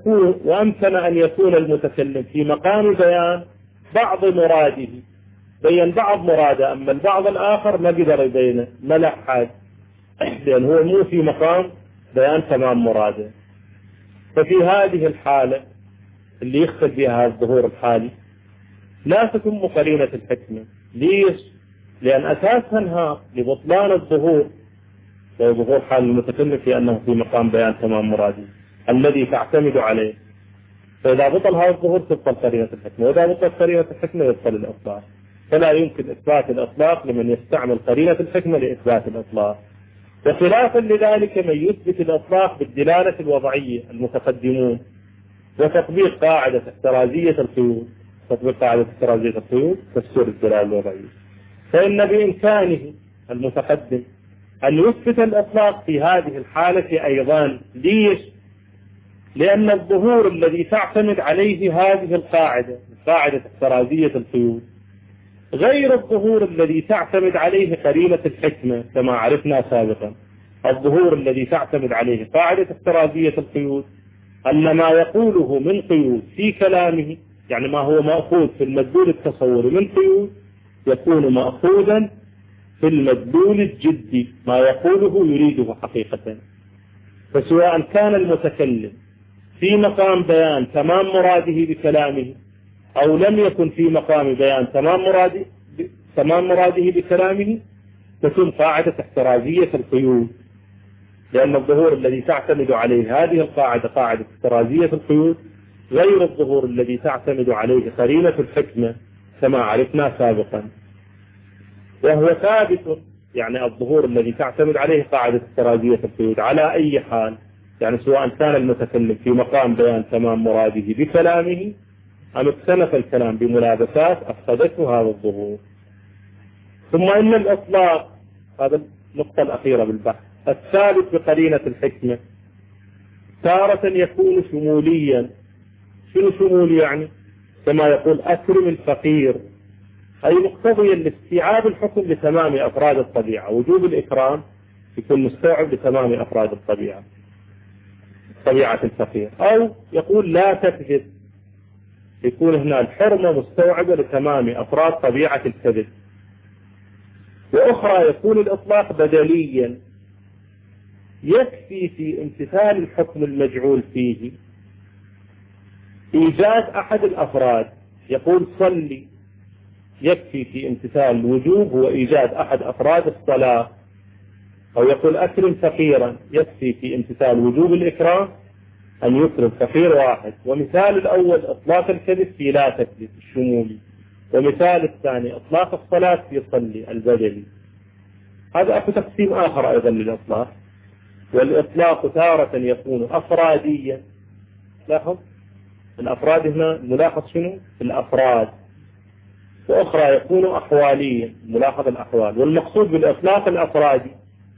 أن يكون المتكلم في مقام بيان بعض مراده، بين بعض مراده، أما البعض الآخر ما قدر يبينه، ما لحد، لأن هو مو في مقام بيان تمام مراده. ففي هذه الحالة اللي يختل بها الظهور الحالي لا تتم قرينة الحكمة. ليش؟ لأن أساسها انهار لبطلان الظهور، وظهور حال المتكلم في أنه في مقام بيان تمام مراده الذي تعتمد عليه. فإذا بطل هذا الظهور تبطل قرينة الحكمة، وإذا بطل قرينة الحكمة يبطل الإطلاق. فلا يمكن إثبات الإطلاق لمن يستعمل قرينة الحكمة لإثبات الإطلاق. وخلافا لذلك من يثبت الإطلاق بالدلالة الوضعية المتقدمون وتطبيق قاعدة احترازية القيود. تطبيق قاعدة احترازية القيود تفسير الدلالة الوضعية. فإن بإمكانه المتقدم أن يثبت الإطلاق في هذه الحالة أيضا. ليش؟ لأن الظهور الذي تعتمد عليه هذه القاعدة، قاعدة احترازية القيود، غير الظهور الذي تعتمد عليه قرينة الحكمة كما عرفنا سابقا. الظهور الذي تعتمد عليه قاعدة احترازية القيود أن ما يقوله من قيود في كلامه، يعني ما هو مأخوذ في المدلول التصوري من قيود، يكون مأخوذا في المدلول الجدي، ما يقوله يريده حقيقة. فسواء كان المتكلم في مقام بيان تمام مراده بكلامه أو لم يكن في مقام بيان تمام مراده تمام مراده بكلامه تكون قاعدة احترازية القيود، لأن الظهور الذي تعتمد عليه هذه القاعدة قاعدة احترازية القيود غير الظهور الذي تعتمد عليه قرينة الحكمة كما عرفنا سابقا، وهو ثابت. يعني الظهور الذي تعتمد عليه قاعدة احترازية القيود على أي حال، يعني سواء كان المتكلم في مقام بيان تمام مراده بكلامه أم اكتنف الكلام بملابسات أفسدته هذا الظهور. ثم إن الإطلاق، هذا النقطة الأخيرة بالبحث، الثابت بقرينة الحكمة تارة يكون شموليا. شنو شمول يعني؟ كما يقول أكرم الفقير، أي مقتضيا لاستيعاب الحكم لتمام أفراد الطبيعة. وجوب الإكرام يكون مستوعب لتمام أفراد الطبيعة، طبيعة الفقير. أو يقول لا تكذب، يكون هنا الحرمة مستوعبة لتمام أفراد طبيعة الكذب. وأخرى يكون الإطلاق بدليا، يكفي في امتثال الحكم المجعول فيه إيجاد أحد الأفراد. يقول صلي، يكفي في امتثال الوجوب هو إيجاد أحد أفراد الصلاة. أو يقول أكرم فقيرا، يكفي في امتثال وجوب الإكرام أن يكرم فقير واحد. ومثال الأول إطلاق الكذب في لا تكذب الشمولي، ومثال الثاني إطلاق الصلاة في صلي البدلي. هذا أخذ تقسيم آخر أيضا للإطلاق. والإطلاق تارة يكون أفراديا، لاحظ الأفراد هنا ملاحظ شنو؟ الأفراد. وأخرى يكون أحواليا، ملاحظ الأحوال. والمقصود بالإطلاق الأفرادي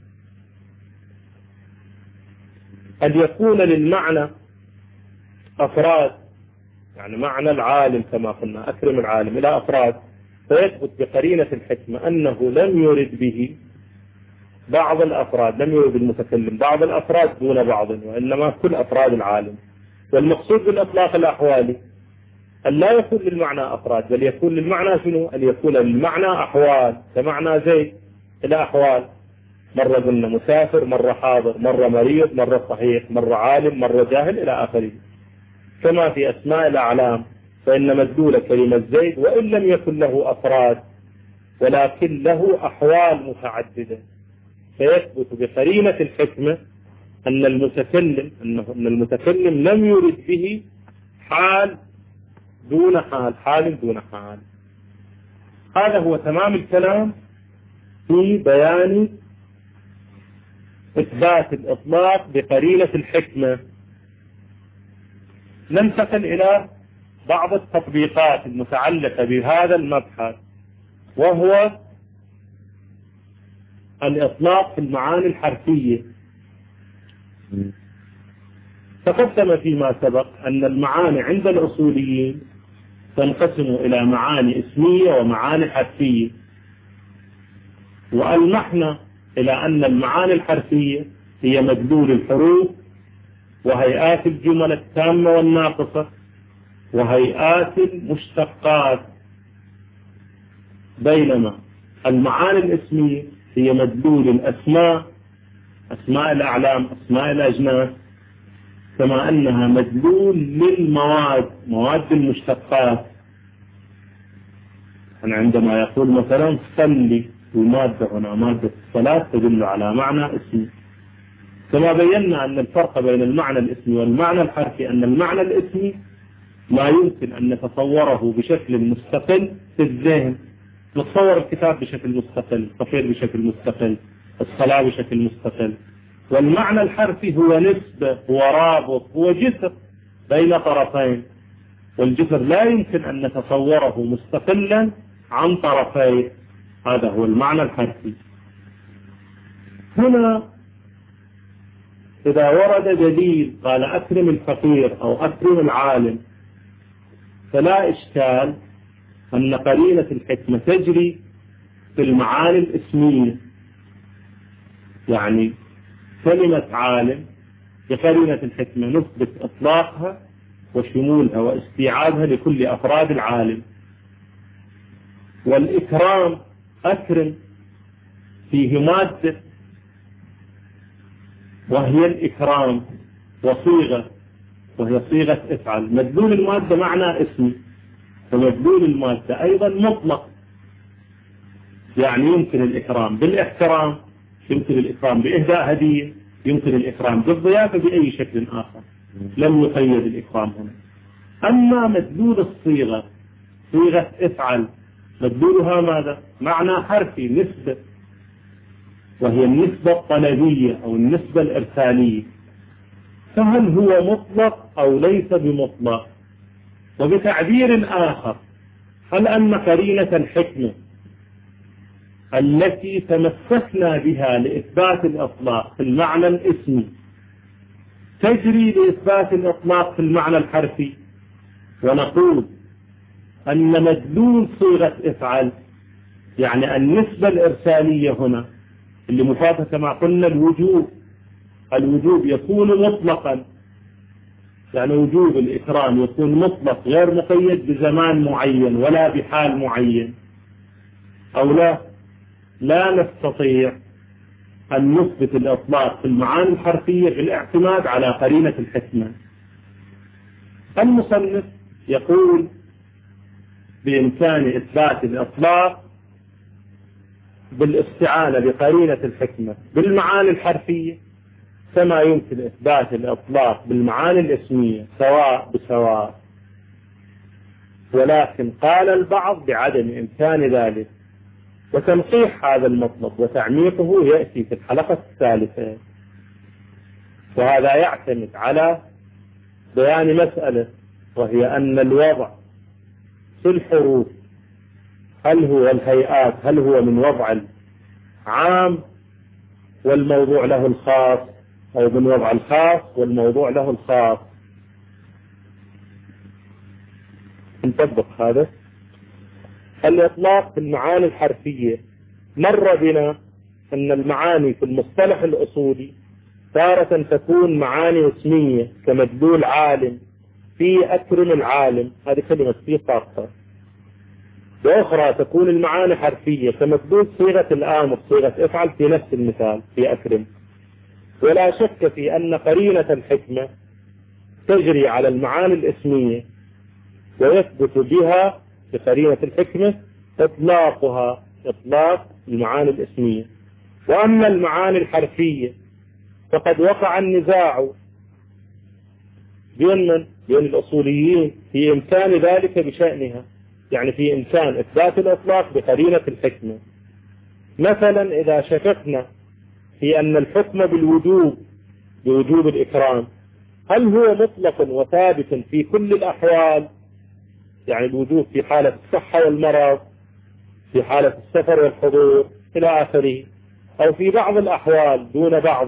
أن يكون للمعنى أفراد، يعني معنى العالم كما قلنا أكرم العالم إلى أفراد، فيثبت بقرينة الحكمة أنه لم يرد به بعض الأفراد، لم يرد المتكلم بعض الأفراد دون بعض، وإنما كل أفراد العالم. والمقصود بالإطلاق الأحوالي أن لا يكون للمعنى أفراد، بل يكون للمعنى شنو؟ أن يكون للمعنى أحوال، كمعنى زيد إلى أحوال، مرة قلنا مسافر، مرة حاضر، مرة مريض، مرة صحيح، مرة عالم، مرة جاهل إلى آخره. كما في أسماء الأعلام، فإن مدلول كلمة زيد وإن لم يكن له أفراد ولكن له أحوال متعددة، فيثبت بقرينة الحكمة أن المتكلم لم يرد به حال دون حال، حال دون حال. هذا هو تمام الكلام في بيان إثبات الإطلاق بقرينة الحكمة. ننتقل إلى بعض التطبيقات المتعلقة بهذا المبحث، وهو الإطلاق في المعاني الحرفية. تقدم فيما سبق أن المعاني عند الأصوليين تنقسم إلى معاني اسمية ومعاني حرفية، وألمحنا إلى أن المعاني الحرفية هي مدلول الحروف وهيئات الجمل التامة والناقصة وهيئات المشتقات، بينما المعاني الاسمية هي مدلول الأسماء، أسماء الأعلام، أسماء الأجناس، كما أنها مدلول للمواد، مواد المشتقات. عندما يقول مثلا صلي، المادة هنا مادة الصلاة تدل على معنى اسمي. كما بينا أن الفرق بين المعنى الاسمي والمعنى الحرفي أن المعنى الاسمي ما يمكن أن نتصوره بشكل مستقل في الذهن، نتصور الكتاب بشكل مستقل، الصفير بشكل مستقل، الصلاة بشكل مستقل. والمعنى الحرفي هو نسبة، هو رابط، هو جسر بين طرفين، والجسر لا يمكن أن نتصوره مستقلا عن طرفين. هذا هو المعنى الحرفي. هنا إذا ورد دليل قال أكرم الفقير أو أكرم العالم، فلا إشكال أن قرينة الحكمة تجري في المعاني الاسمية، يعني كلمة عالم بقرينة الحكمة نثبت إطلاقها وشمولها واستيعابها لكل أفراد العالم. والإكرام أكرم فيه مادة وهي الإكرام، وصيغة وهي صيغة افعل. مدلول المادة معنى اسمي، ومدلول المادة أيضا مطلق، يعني يمكن الإكرام بالاحترام، يمكن الإكرام بإهداء هدية، يمكن الإكرام بالضيافة بأي شكل آخر، لم يقيد الإكرام هنا. أما مدلول الصيغة، صيغة افعل، مدلولها ماذا؟ معنى حرفي، نسبة، وهي النسبة الطلبية أو النسبة الإرسالية. فهل هو مطلق أو ليس بمطلق؟ وبتعبير آخر، هل أن قرينة الحكمة التي تمسكنا بها لإثبات الإطلاق في المعنى الاسمي تجري لإثبات الإطلاق في المعنى الحرفي؟ ونقول أن مدلول صيغة افعل، يعني النسبة الإرسالية هنا اللي مفاتة كما قلنا الوجوب يكون مطلقا، يعني وجوب الإكرام يكون مطلق غير مقيد بزمان معين ولا بحال معين، أو لا نستطيع أن نثبت الإطلاق في المعاني الحرفية بالاعتماد على قرينة الحكمة. المصنف يقول بإمكان إثبات الإطلاق بالاستعانة بقرينة الحكمة بالمعاني الحرفية كما يمكن إثبات الإطلاق بالمعاني الاسمية سواء بسواء، ولكن قال البعض بعدم إمكان ذلك، وتنقيح هذا المطلب وتعميقه يأتي في الحلقة الثالثة. وهذا يعتمد على بيان مسألة، وهي أن الوضع في الحروف هل هو الهيئات، هل هو من وضع العام والموضوع له الخاص، أو من وضع الخاص والموضوع له الخاص. نطبق هذا الإطلاق في المعاني الحرفية. مر بنا أن المعاني في المصطلح الأصولي تارة تكون معاني اسمية كمدلول عالم، في أكرم العالم، هذه كلمة في خاصة، وأخرى تكون المعاني حرفية كمدلول صيغة الآمر، صيغة افعل في نفس المثال في أكرم. ولا شك في أن قرينة الحكمة تجري على المعاني الاسمية ويثبت بها بقرينة الحكمة إطلاق المعاني الاسمية. وأما المعاني الحرفية فقد وقع النزاع بين الأصوليين في إمكان ذلك بشأنها، يعني في إمكان إثبات الإطلاق بقرينة الحكمة. مثلا إذا شككنا في أن الحكم بوجوب الإكرام هل هو مطلق وثابت في كل الأحوال، يعني الوجوب في حالة الصحة والمرض، في حالة السفر والحضور إلى آخره، أو في بعض الأحوال دون بعض،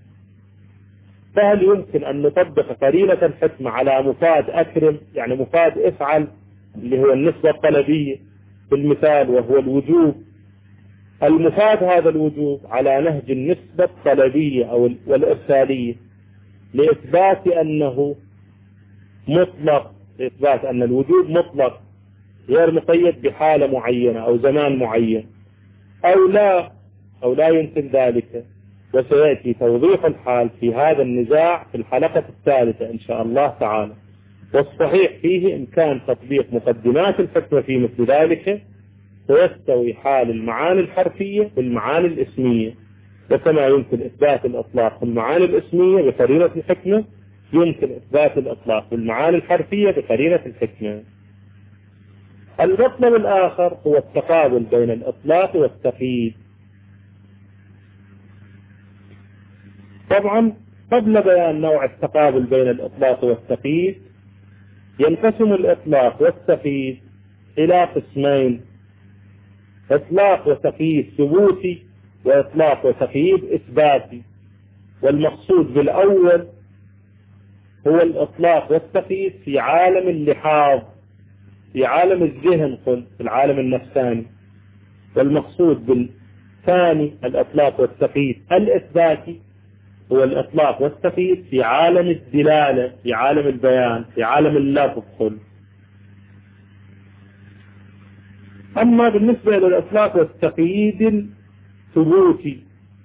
فهل يمكن أن نطبق قرينة الحكمة على مفاد أكرم، يعني مفاد افعل اللي هو النسبة الطلبية في المثال وهو الوجوب، المفاد هذا الوجوب على نهج النسبة الطلبية أو والإرسالية لإثبات أنه مطلق، لإثبات أن الوجوب مطلق غير مقيد بحالة معينة أو زمان معين، أو لا يمكن ذلك. وسيأتي توضيح الحال في هذا النزاع في الحلقة الثالثة إن شاء الله تعالى. والصحيح فيه إمكان تطبيق مقدمات الحكمة في مثل ذلك، ويستوي حال المعاني الحرفية بالمعاني الاسمية. وكما يمكن إثبات الإطلاق في المعاني الاسمية بقرينة الحكمة، يمكن إثبات الإطلاق في المعاني الحرفية بقرينة الحكمة. المطلب الآخر هو التقابل بين الإطلاق والتقييد. طبعا قبل بيان نوع التقابل بين الإطلاق والتقييد، ينقسم الإطلاق والتقييد إلى قسمين: إطلاق وتقييد ثبوتي، وإطلاق وتقييد إثباتي. والمقصود بالأول هو الإطلاق والتقييد في عالم اللحاظ، في عالم الذهن، في العالم النفساني. والمقصود بالثاني الإطلاق والتقييد الإثباتي هو الإطلاق والتقييد في عالم الدلالة، في عالم البيان، في عالم اللفظ. أما بالنسبة للإطلاق والتقييد الثبوتي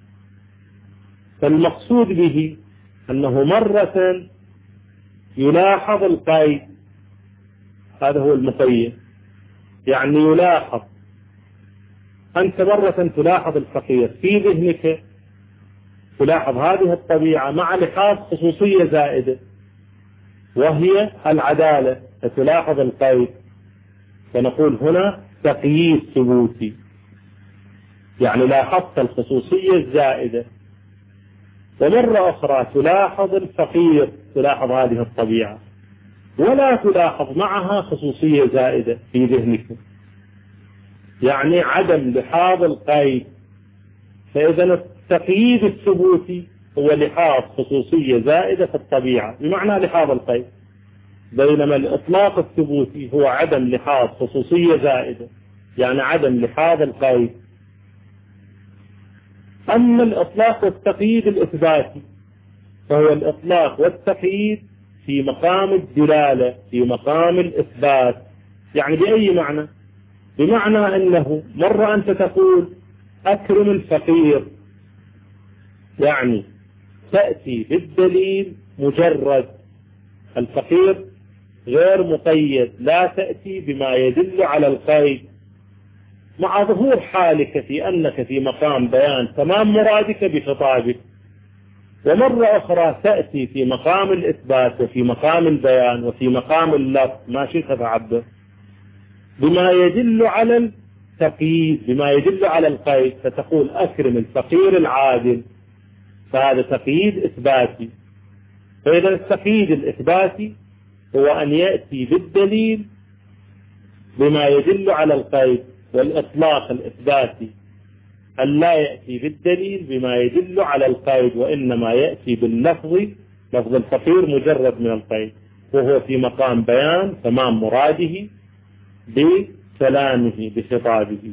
فالمقصود به أنه مرة يلاحظ القيد، هذا هو المقيد، يعني يلاحظ أنت مرة تلاحظ الفقير في ذهنك، تلاحظ هذه الطبيعة مع لحاظ خصوصية زائدة وهي العدالة، فتلاحظ القيد، فنقول هنا تقييد ثبوتي، يعني لاحظت الخصوصية الزائدة. ومرة أخرى تلاحظ الفقير، تلاحظ هذه الطبيعة ولا تلاحظ معها خصوصية زائدة في ذهنك، يعني عدم لحاظ القيد. فإذا التقييد الثبوتي هو لحاظ خصوصية زائدة في الطبيعة بمعنى لحاظ القيد، بينما الإطلاق الثبوتي هو عدم لحاظ خصوصية زائدة، يعني عدم لحاظ القيد. أما الإطلاق والتقييد الإثباتي فهو الإطلاق والتقييد في مقام الدلالة، في مقام الإثبات. يعني بأي معنى؟ بمعنى أنه مرة أنت تقول أكرم الفقير، يعني تأتي بالدليل مجرد، الفقير غير مقيد، لا تأتي بما يدل على القيد، مع ظهور حالك في أنك في مقام بيان تمام مرادك بخطابك. ومرة أخرى تأتي في مقام الإثبات وفي مقام البيان وفي مقام اللفظ ما شئت تعبر بما يدل على التقييد، بما يدل على القيد، فتقول أكرم الفقير العادل، فهذا تقييد إثباتي. فإذا التقييد الإثباتي هو أن يأتي بالدليل بما يدل على القيد، والإطلاق الإثباتي أن لا يأتي بالدليل بما يدل على القيد، وإنما يأتي باللفظ، لفظ الفقير مجرد من القيد، وهو في مقام بيان تمام مراده بكلامه بخطابه.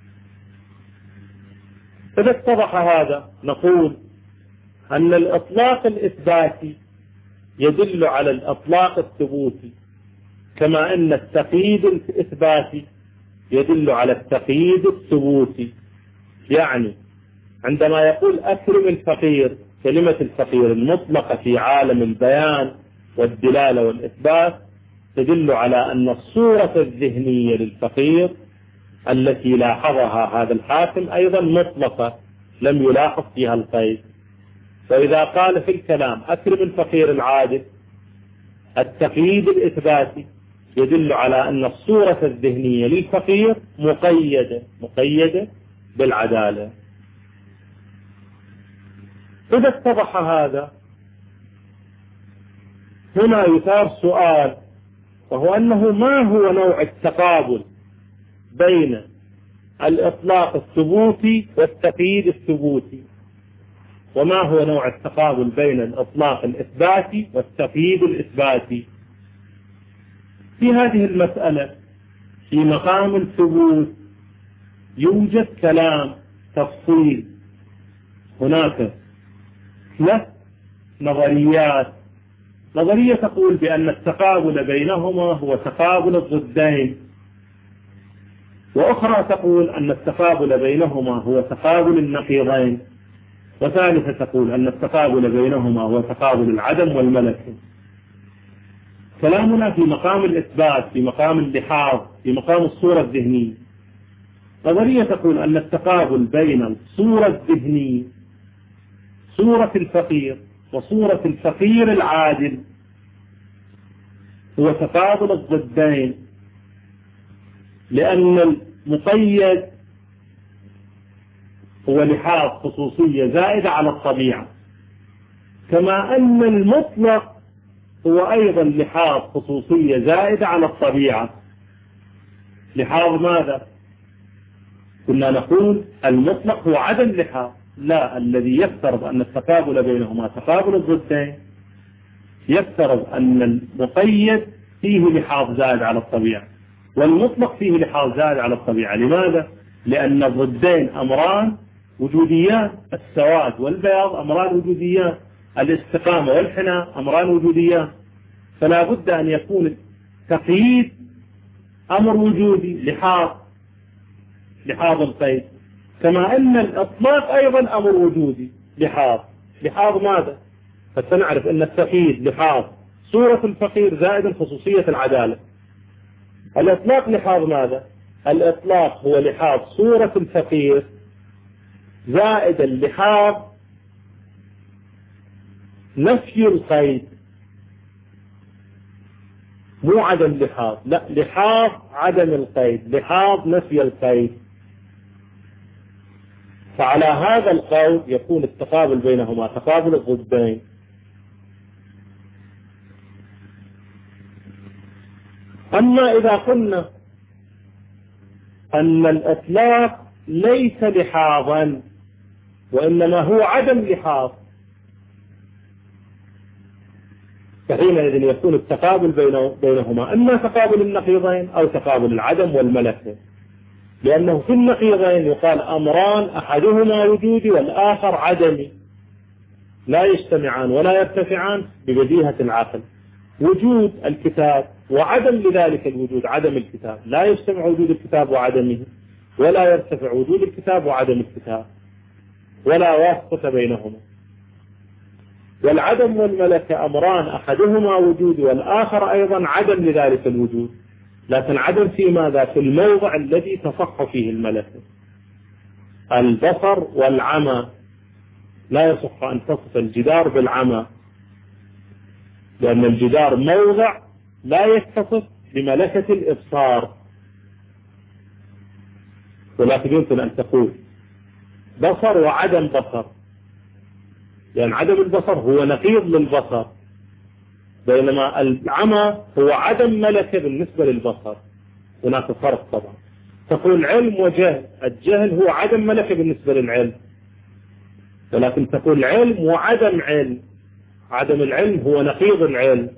إذا اتضح هذا نقول أن الإطلاق الإثباتي يدل على الإطلاق الثبوتي، كما أن التقييد الإثباتي يدل على التقييد الثبوتي. يعني عندما يقول أكرم الفقير، كلمة الفقير المطلقة في عالم البيان والدلالة والإثبات تدل على أن الصورة الذهنية للفقير التي لاحظها هذا الحاكم أيضا مطلقة، لم يلاحظ فيها القيد. فإذا قال في الكلام أكرم الفقير العادل، التقييد الإثباتي يدل على أن الصورة الذهنية للفقير مقيدة بالعدالة. إذا اتضح هذا هنا يثار سؤال، وهو أنه ما هو نوع التقابل بين الإطلاق الثبوتي والتقييد الثبوتي، وما هو نوع التقابل بين الإطلاق الإثباتي والتقييد الإثباتي. في هذه المسألة في مقام الثبوت يوجد كلام تفصيل، هناك 3 نظريات. نظرية تقول بأن التقابل بينهما هو تقابل الضدين، وأخرى تقول أن التقابل بينهما هو تقابل النقيضين، وثالثة تقول أن التقابل بينهما هو تقابل العدم والملكة. كلامنا في مقام الإثبات، في مقام اللحاظ، في مقام الصورة الذهنية. نظرية تقول أن التقابل بين الصورة الذهنية، صورة الفقير، وصورة الفقير العادل هو تقابل الضدين، لأن المقيد هو لحاظ خصوصية زائدة على الطبيعة، كما أن المطلق هو أيضا لحاظ خصوصية زائدة على الطبيعة. لحاظ ماذا؟ كنا نقول المطلق هو عدم لحاظ، لا، الذي يفترض أن التقابل بينهما تقابل الضدين يفترض أن المقيد فيه لحاظ زائد على الطبيعة والمطلق فيه لحاظ زائد على الطبيعة. لماذا؟ لأن الضدين أمران وجوديان، السواد والبياض أمران وجوديان، الاستقامة والحناء أمران وجوديان، فلا بد أن يكون التقييد أمر وجودي لحاظ القيد، كما أن الإطلاق أيضا أمر وجودي لحاظ ماذا؟ فسنعرف أن التقييد لحاظ صورة الفقير زائد خصوصية العدالة. الإطلاق لحاظ ماذا؟ الإطلاق هو لحاظ صورة الفقير زائد اللحاظ نفي القيد، مو عدم لحاظ، لا، لحاظ عدم القيد، لحاظ نفي القيد. فعلى هذا القول يكون التقابل بينهما تقابل الضدين. أما إذا قلنا أن الإطلاق ليس لحاظا وإنما هو عدم لحاظ، فحينئذ يكون التقابل بينهما إما تقابل النقيضين أو تقابل العدم والملكة، لأنه في النقيضين يقال أمران أحدهما وجودي والآخر عدمي، لا يجتمعان ولا يرتفعان ببديهة العقل. وجود الكتاب وعدم لذلك الوجود، عدم الكتاب، لا يجتمع وجود الكتاب وعدمه، ولا يرتفع وجود الكتاب وعدم الكتاب، ولا واسطة بينهما. والعدم والملكة أمران أحدهما وجود والآخر أيضا عدم لذلك الوجود، لكن عدم في ماذا؟ في الموضع الذي تصح فيه الملكة. البصر والعمى، لا يصح أن تصف الجدار بالعمى، لأن الجدار موضع لا يتصف بملكة الإبصار، ولكن يمكن أن تقول بصر وعدم بصر، لأن عدم البصر هو نقيض للبصر، بينما العمى هو عدم ملكة بالنسبة للبصر. هناك فرق طبعا. تقول علم وجهل، الجهل هو عدم ملكة بالنسبة للعلم، ولكن تقول علم وعدم علم، عدم العلم هو نقيض العلم.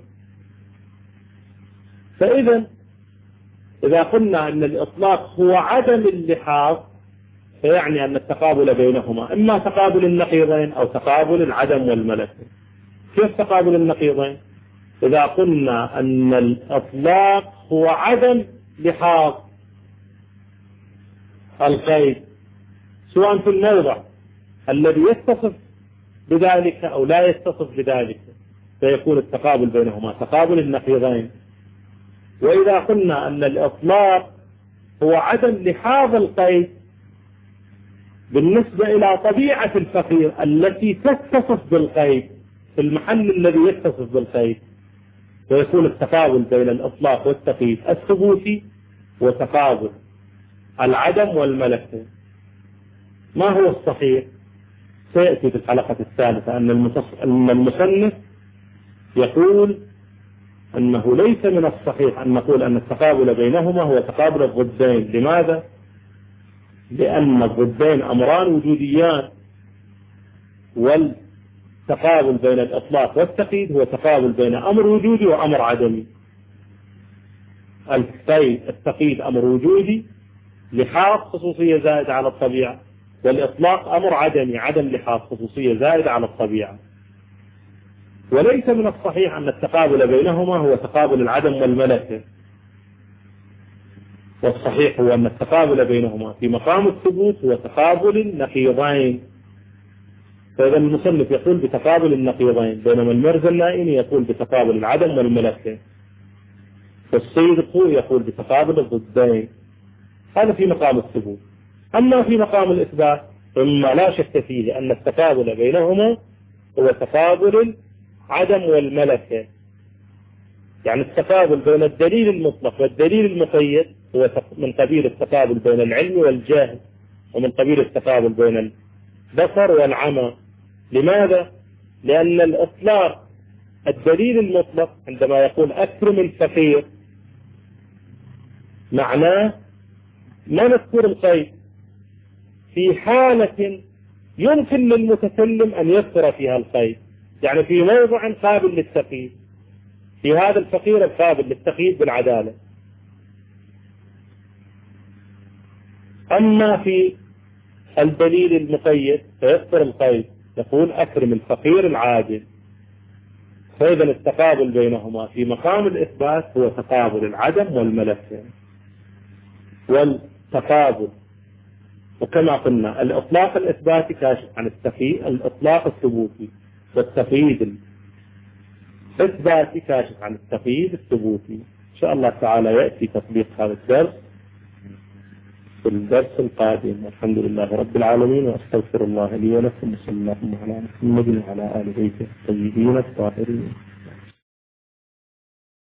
فإذا إذا قلنا أن الإطلاق هو عدم اللحاظ فيعني أن التقابل بينهما إما تقابل النقيضين أو تقابل العدم والملكة. كيف تقابل النقيضين؟ إذا قلنا أن الإطلاق هو عدم لحاظ القيد سواء في الموضع الذي يتصف بذلك أو لا يتصف بذلك، فيكون التقابل بينهما تقابل النقيضين. وإذا قلنا أن الإطلاق هو عدم لحاظ القيد بالنسبة إلى طبيعة الفقير التي تتصف بالقيد في المحل الذي يتصف بالقيد، فيكون التقابل بين الإطلاق والتقييد الثبوتي وتقابل العدم والملكة. ما هو الصحيح؟ سيأتي في الحلقة الثالثة أن المصنف يقول أنه ليس من الصحيح أن نقول أن التقابل بينهما هو تقابل الضدين. لماذا؟ لأن الضدين أمران وجوديان، والتقابل بين الإطلاق والتقييد هو تقابل بين أمر وجودي وأمر عدمي. التقييد أمر وجودي لحاظ خصوصية زائدة على الطبيعة، والإطلاق أمر عدمي عدم لحاظ خصوصية زائدة على الطبيعة. وليس من الصحيح أن التقابل بينهما هو تقابل العدم والملكة، والصحيح هو أن التقابل بينهما في مقام الثبوت هو تقابل النقيضين. فإذا المصنف يقول بتقابل النقيضين، بينما المرزا اللائني يقول بتقابل العدم والملكة، والسيد الخوئي يقول بتقابل الضدين. هذا في مقام الثبوت. أما في مقام الإثبات ثم لا شك فيه أن التقابل بينهما هو تقابل العدم والملكة، يعني التقابل بين الدليل المطلق والدليل المقيد هو من قبيل التقابل بين العلم والجهل، ومن قبيل التقابل بين البصر والعمى. لماذا؟ لأن الإطلاق الدليل المطلق عندما يقول أكرم الفقير معناه ما نذكر القيد في حالة يمكن للمتكلم أن يذكر فيها القيد، يعني في موضع قابل للتقييد، في هذا الفقير القابل للتقييد بالعدالة. أما في الدليل المقيد فيذكر القيد، يقول أكرم الفقير العادل. فإذا التقابل بينهما في مقام الإثبات هو تقابل العدم والملكة. والتقابل وكما قلنا الإطلاق الإثباتي كاشف عن التقييد، الإطلاق الثبوتي، والتقييد الإثباتي كاشف عن التقييد الثبوتي. إن شاء الله تعالى يأتي تطبيق هذا الدرس في الدرس القادم. والحمد لله رب العالمين، وأستغفر الله لي ولكم، وصلى الله على محمد وعلى آل بيته الطيبين الطاهرين.